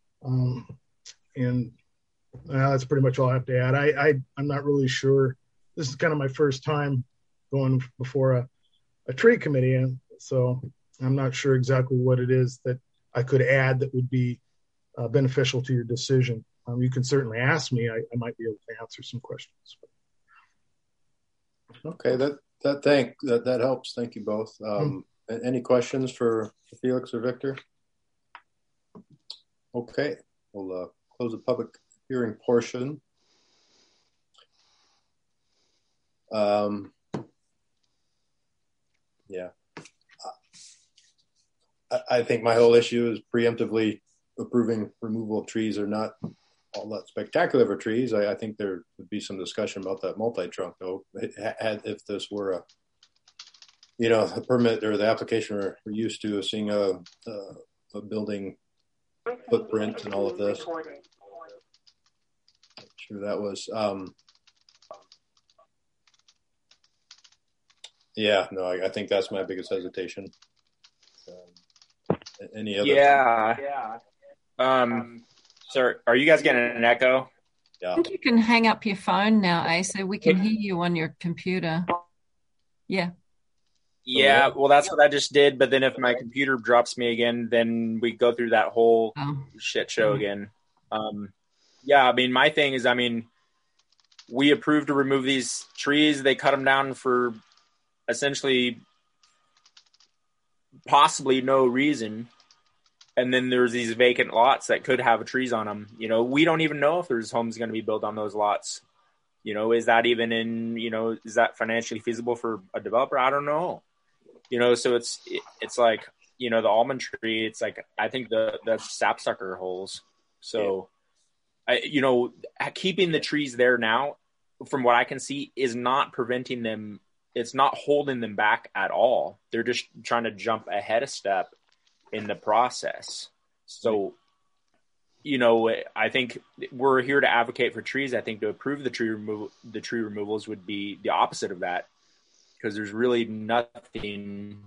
Um, and uh, that's pretty much all I have to add. I, I, I'm not really sure this is kind of my first time going before a, a tree committee, and so I'm not sure exactly what it is that I could add that would be uh, beneficial to your decision. Um, you can certainly ask me. I, I might be able to answer some questions. Okay, that that thank that that helps. Thank you both. Um, mm-hmm. Any questions for Felix or Victor? Okay, we'll uh, close the public hearing portion. Um, yeah, I, I think my whole issue is preemptively approving removal of trees are not all that spectacular for trees. I, I think there would be some discussion about that multi-trunk, though. Had, if this were a, you know, a permit or the application we're, we're used to seeing a, a, a building footprint and all of this. I'm sure that was. Um, yeah, no, I, I think that's my biggest hesitation. Um, any other? Yeah. Yeah. Um. Sir, are you guys getting an echo? Yeah. I think you can hang up your phone now, A, so we can hear you on your computer. Yeah. Yeah, well, that's what I just did. But then if my computer drops me again, then we go through that whole oh. shit show mm-hmm. again. Um, yeah, I mean, my thing is, I mean, we approved to remove these trees. They cut them down for essentially possibly no reason. And then there's these vacant lots that could have trees on them. You know, we don't even know if there's homes going to be built on those lots. You know, is that even in, you know, is that financially feasible for a developer? I don't know. You know, so it's, it's like, you know, the almond tree, it's like, I think the, the sapsucker holes. So, yeah. I, you know, keeping the trees there now, from what I can see, is not preventing them. It's not holding them back at all. They're just trying to jump ahead a step in the process. So, you know, I think we're here to advocate for trees. I think to approve the tree removal, the tree removals would be the opposite of that, because there's really nothing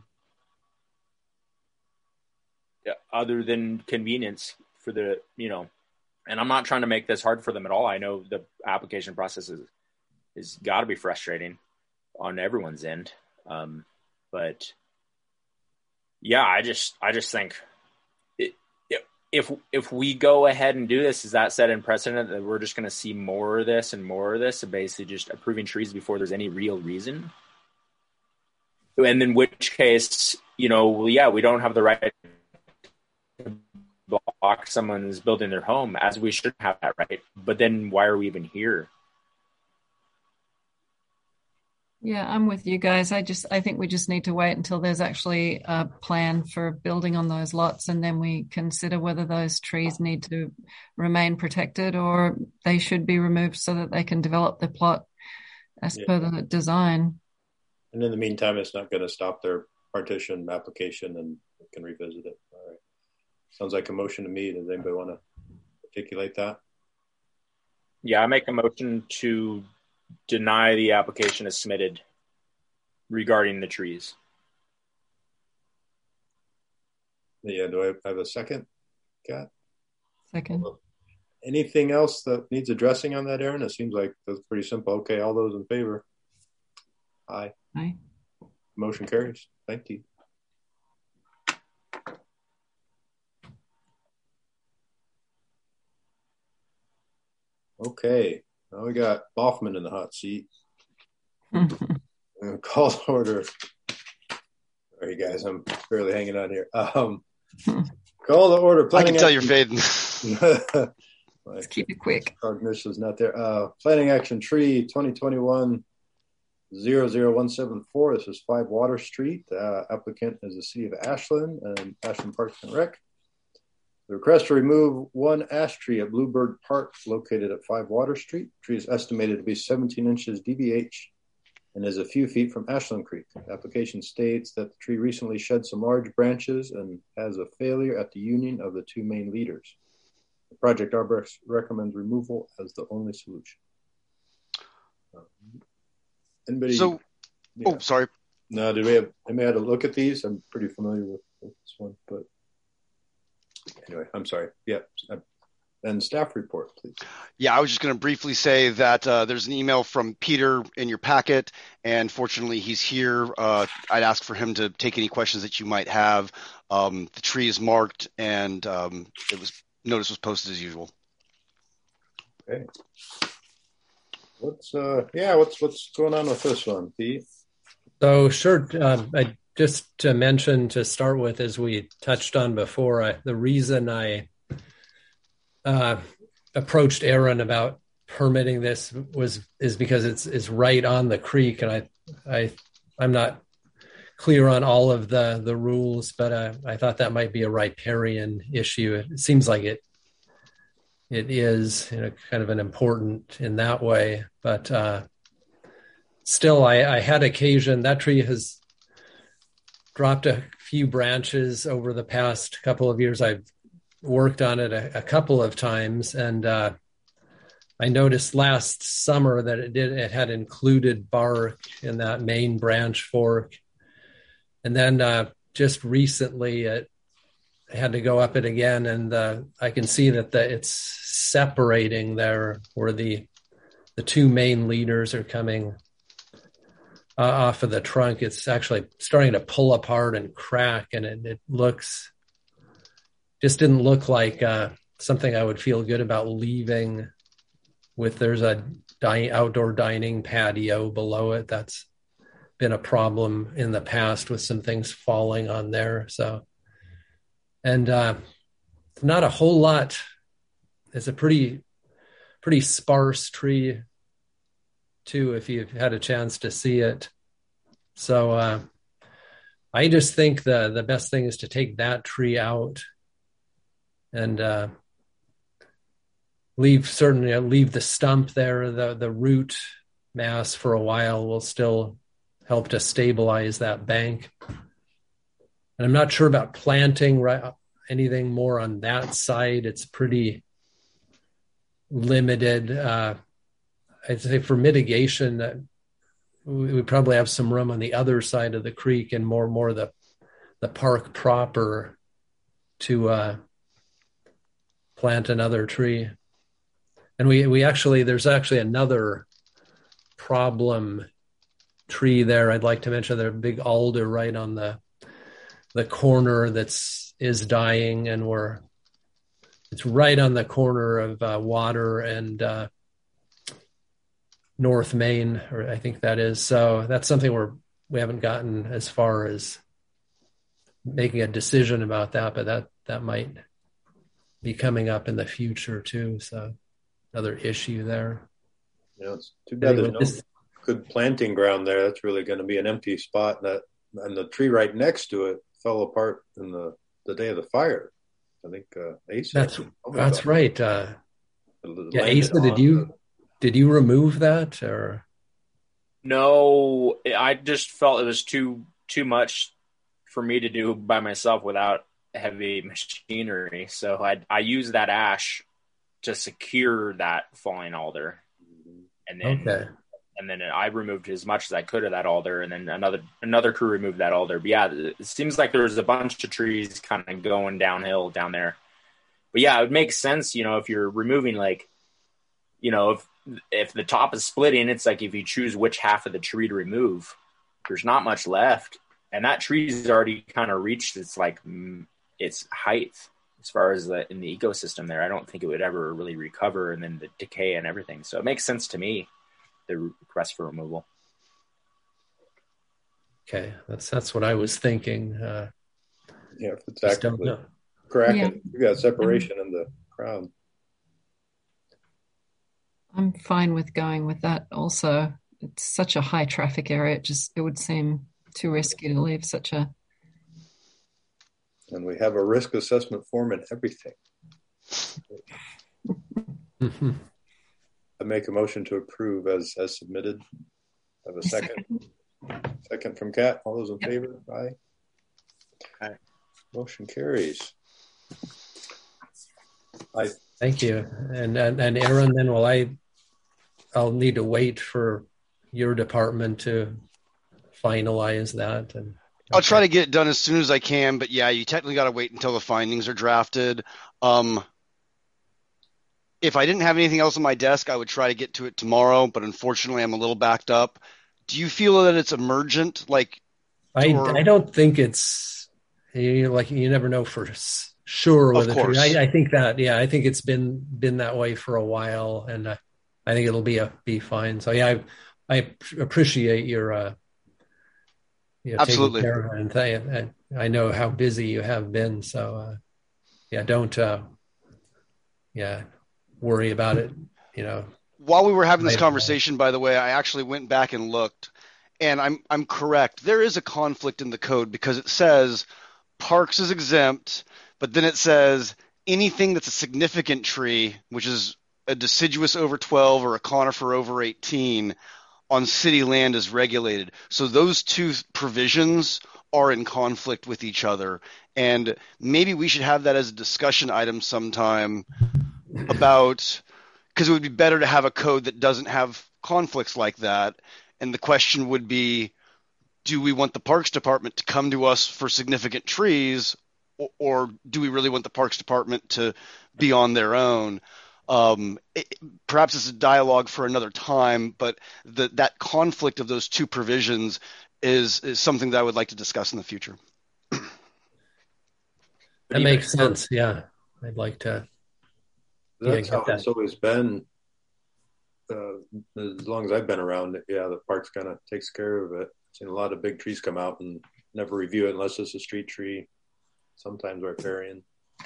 other than convenience for the, you know, and I'm not trying to make this hard for them at all. I know the application process is, is got to be frustrating on everyone's end. Um, but yeah, I just, I just think it, it, if, if we go ahead and do this, is that set in precedent that we're just going to see more of this and more of this, and basically just approving trees before there's any real reason? And in which case, you know, well, yeah, we don't have the right to block someone who's building their home, as we should have that right. But then why are we even here? Yeah, I'm with you guys. I just, I think we just need to wait until there's actually a plan for building on those lots, and then we consider whether those trees need to remain protected or they should be removed so that they can develop the plot as yeah. per the design. And in the meantime, it's not going to stop their partition application, and we can revisit it. All right. Sounds like a motion to me. Does anybody want to articulate that? Yeah, I make a motion to deny the application as submitted regarding the trees. Yeah, do I have a second? Got second. Anything else that needs addressing on that, Aaron? It seems like that's pretty simple. Okay, all those in favor? Aye. Aye. Motion carries. Thank you. Okay. Now we got Boffman in the hot seat. Call to order. Sorry, guys, I'm barely hanging on here. Um, call to order. I can tell you're fading. Let's keep it quick. Cognition is not there. Uh, planning action tree twenty twenty-one zero zero one seven four. This is five Water Street. Uh, applicant is the city of Ashland and Ashland Parks and Rec. The request to remove one ash tree at Bluebird Park located at five Water Street. The tree is estimated to be seventeen inches D B H and is a few feet from Ashland Creek. The application states that the tree recently shed some large branches and has a failure at the union of the two main leaders. The project arborist recommends removal as the only solution. Anybody? So, yeah. oh, sorry. No, did we have, anybody had a look at these? I'm pretty familiar with, with this one, but anyway, I'm sorry. Yeah. and staff report, please. Yeah, I was just going to briefly say that uh, there's an email from Peter in your packet, and fortunately he's here. Uh, I'd ask for him to take any questions that you might have. Um, the tree is marked, and um, it was notice was posted as usual. Okay. What's uh yeah what's what's going on with this one, Pete? So sure. Um, I just to mention to start with, as we touched on before, I, the reason I uh, approached Aaron about permitting this was is because it's it's right on the creek, and I I I'm not clear on all of the the rules, but uh, I thought that might be a riparian issue. It seems like it it is, you know, kind of an important in that way, but uh, still, I, I had occasion. That tree has dropped a few branches over the past couple of years. I've worked on it a, a couple of times, and uh, I noticed last summer that it did it had included bark in that main branch fork, and then uh, just recently it had to go up it again, and uh, I can see that the, it's separating there where the the two main leaders are coming uh, off of the trunk. It's actually starting to pull apart and crack, and it, it looks just didn't look like uh, something I would feel good about leaving with. There's a di- outdoor dining patio below it. That's been a problem in the past with some things falling on there. So, and uh, not a whole lot. It's a pretty, pretty sparse tree too, if you've had a chance to see it. So uh, I just think the, the best thing is to take that tree out and uh, leave certainly leave the stump there. The, the root mass for a while will still help to stabilize that bank. And I'm not sure about planting right, anything more on that side. It's pretty limited. Uh, I'd say for mitigation, uh, we, we probably have some room on the other side of the creek and more more the the park proper to uh, plant another tree. And we we actually there's actually another problem tree there. I'd like to mention there's a big alder right on the the corner that's is dying, and we're it's right on the corner of uh, Water and uh, North Main, or I think that is. So that's something we're we haven't gotten as far as making a decision about that, but that that might be coming up in the future too. So another issue there. Yeah, it's too bad there's no this, good planting ground there. That's really going to be an empty spot, and that and the tree right next to it fell apart in the, the day of the fire. I think uh, Asa. That's that's right. Uh, yeah, Asa, did you the, did you remove that or? No, I just felt it was too too much for me to do by myself without heavy machinery. So I I used that ash to secure that falling alder, and then. Okay. And then I removed as much as I could of that alder, and then another another crew removed that alder. But yeah, it seems like there's a bunch of trees kind of going downhill down there. But yeah, it would make sense, you know, if you're removing, like, you know, if if the top is splitting, it's like if you choose which half of the tree to remove, there's not much left, and that tree's already kind of reached its like its height as far as the in the ecosystem there. I don't think it would ever really recover, and then the decay and everything. So it makes sense to me. The request for removal. Okay, that's that's what I was thinking. Uh, yeah, if it's actively cracking, yeah. You got separation um, in the crown. I'm fine with going with that. Also, it's such a high traffic area. It just it would seem too risky to leave such a. And we have a risk assessment form and everything. Mm-hmm. I make a motion to approve as as submitted. Have a second. Second, second from Kat. All those in yep. favor? Aye. Aye. Motion carries. I thank you. And and, and Aaron, then will I? I'll need to wait for your department to finalize that, and I'll try to get it done as soon as I can. But yeah, you technically got to wait until the findings are drafted. Um. if I didn't have anything else on my desk, I would try to get to it tomorrow, but unfortunately I'm a little backed up. Do you feel that it's emergent? Like, I, or... I don't think it's you, like you never know for sure with of a course. tree. I, I think that yeah, I think it's been been that way for a while, and uh, I think it'll be a be fine. So yeah, I I appreciate your uh, you know, absolutely taking care of it, and th- I, I know how busy you have been. So uh, yeah, don't uh, yeah worry about it. You know. While we were having this conversation, by the way, I actually went back and looked, and I'm I'm correct. There is a conflict in the code because it says parks is exempt, but then it says anything that's a significant tree, which is a deciduous over twelve or a conifer over eighteen, on city land is regulated. So those two provisions are in conflict with each other, and maybe we should have that as a discussion item sometime about. Because it would be better to have a code that doesn't have conflicts like that. And the question would be, do we want the Parks Department to come to us for significant trees, or, or do we really want the Parks Department to be on their own? Um, it, perhaps it's a dialogue for another time, but the, that conflict of those two provisions is, is something that I would like to discuss in the future. That makes sense. Yeah. I'd like to. That's yeah, how it's always been. Uh, as long as I've been around, yeah, the parks kind of takes care of it. I've seen a lot of big trees come out and never review it unless it's a street tree. Sometimes riparian.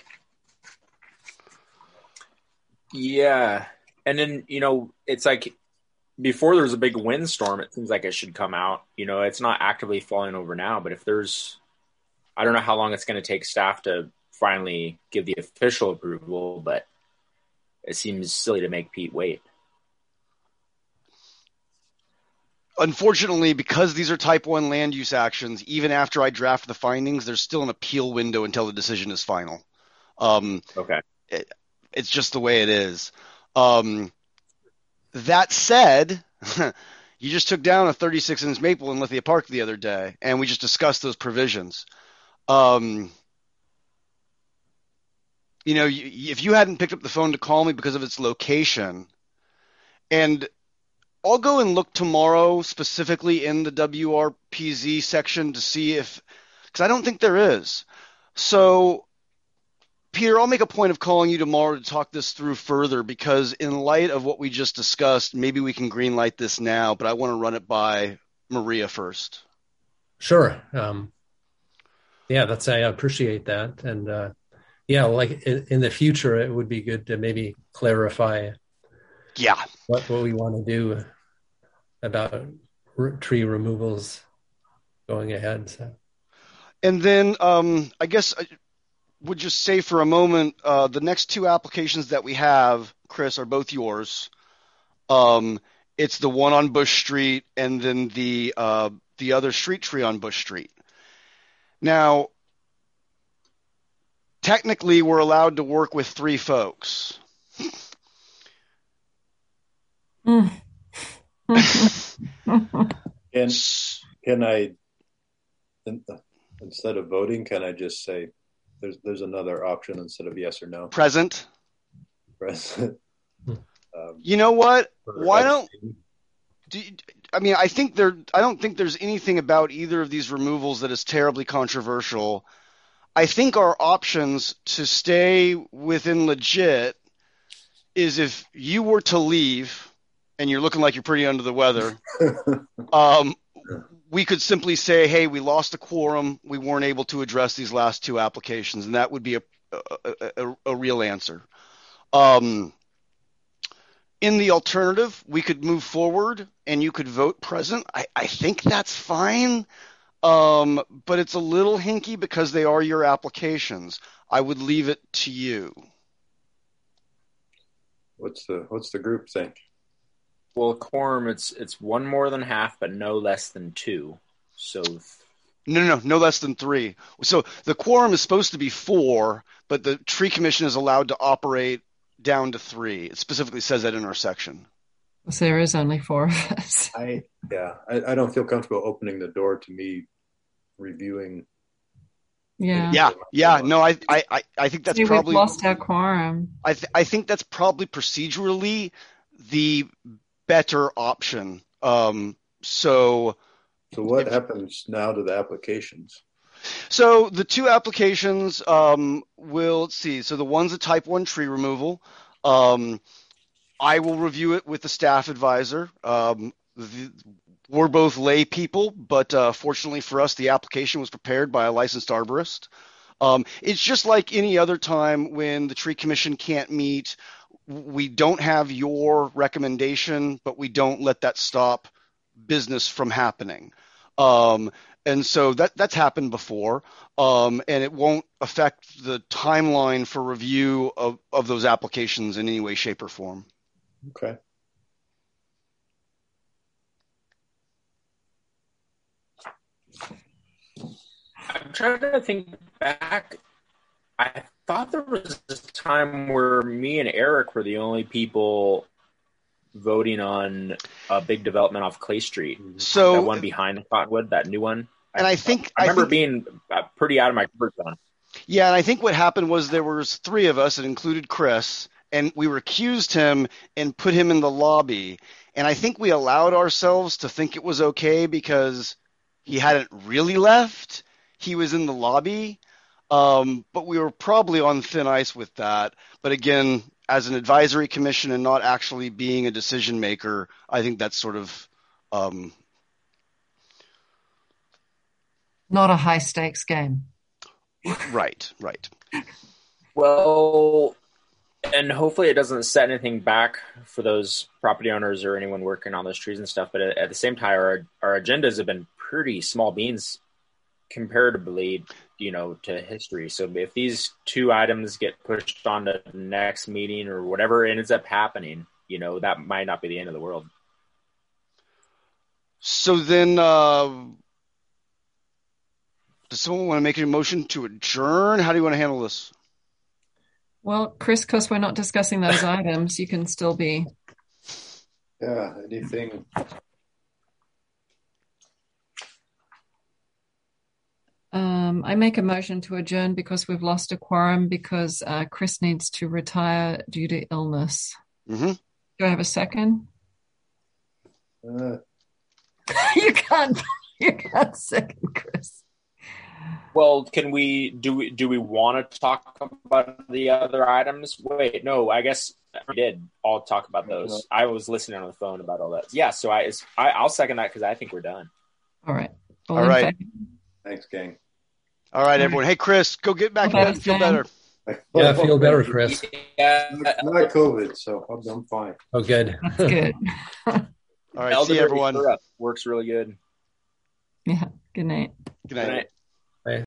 Yeah, and then you know it's like before there's a big windstorm, it seems like it should come out. You know, it's not actively falling over now, but if there's, I don't know how long it's going to take staff to finally give the official approval, but it seems silly to make Pete wait. Unfortunately, because these are type one land use actions, even after I draft the findings, there's still an appeal window until the decision is final. Um, okay. It, it's just the way it is. Um, that said, you just took down a thirty-six inch maple in Lithia Park the other day, and we just discussed those provisions. Um, You know, if you hadn't picked up the phone to call me because of its location, and I'll go and look tomorrow specifically in the W R P Z section to see if, because I don't think there is. So, Peter, I'll make a point of calling you tomorrow to talk this through further, because in light of what we just discussed, maybe we can green light this now, but I want to run it by Maria first. Sure. Um, yeah, that's, I appreciate that. And, uh, yeah, like in, in the future, it would be good to maybe clarify yeah. what, what we want to do about r- tree removals going ahead. So. And then um, I guess I would just say for a moment, uh, the next two applications that we have, Chris, are both yours. Um, it's the one on Bush Street and then the uh, the other street tree on Bush Street. Now, technically, we're allowed to work with three folks. Mm. can, can I, instead of voting, can I just say there's there's another option instead of yes or no? Present. Present. Um, you know what? Why don't? Do you, I mean, I think there. I don't think there's anything about either of these removals that is terribly controversial. I think our options to stay within legit is if you were to leave and you're looking like you're pretty under the weather, um, we could simply say, hey, we lost a quorum. We weren't able to address these last two applications, and that would be a, a, a, a real answer. Um, in the alternative, we could move forward and you could vote present. I, I think that's fine. Um, but it's a little hinky because they are your applications. I would leave it to you. What's the what's the group think? Well, quorum, it's it's one more than half, but no less than two. So no, no, no, no less than three. So the quorum is supposed to be four, but the tree commission is allowed to operate down to three. It specifically says that in our section. So there is only four of us. I yeah, I, I don't feel comfortable opening the door to me reviewing Yeah. Yeah. Yeah. No, I, I, I think that's See, probably we've lost our quorum. I, th- I think that's probably procedurally the better option. Um, so, so what if, happens now to the applications? So the two applications um, will let's see. So the one's a type one tree removal. Um, I will review it with the staff advisor. Um, the, we're both lay people, but uh, fortunately for us, the application was prepared by a licensed arborist. Um, it's just like any other time when the tree commission can't meet. We don't have your recommendation, but we don't let that stop business from happening. Um, and so that that's happened before, um, and it won't affect the timeline for review of, of those applications in any way, shape, or form. Okay. I'm trying to think back. I thought there was this time where me and Eric were the only people voting on a big development off Clay Street. So that one behind the Cottonwood, that new one. And I think I remember I think, being pretty out of my comfort zone. Yeah, and I think what happened was there was three of us. It included Chris, and we recused him and put him in the lobby. And I think we allowed ourselves to think it was okay because he hadn't really left. He was in the lobby. Um, but we were probably on thin ice with that. But again, as an advisory commission and not actually being a decision maker, I think that's sort of um, not a high stakes game. Right, right. Well, and hopefully it doesn't set anything back for those property owners or anyone working on those trees and stuff. But at, at the same time, our our agendas have been pretty small beans comparatively, you know, to history. So if these two items get pushed on to the next meeting or whatever ends up happening, you know, that might not be the end of the world. So then, uh, does someone want to make a motion to adjourn? How do you want to handle this? Well, Chris, because we're not discussing those items, you can still be. Yeah, anything. Um, I make a motion to adjourn because we've lost a quorum because uh, Chris needs to retire due to illness. Mm-hmm. Do I have a second? Uh, you can't. You can't second, Chris. Well, can we do we do we want to talk about the other items? Wait, no, I guess we did all talk about those. I was listening on the phone about all that. Yeah, so I, I I'll second that because I think we're done. All right. All, all right. Favor? Thanks, gang. All right, everyone. Hey, Chris, go get back in bed and feel better. Yeah, I feel better, Chris. Yeah, not, not COVID, so I'm, I'm fine. Oh, good. That's good. All right, see you, everyone. Works really good. Yeah. Good night. Good night. Good night.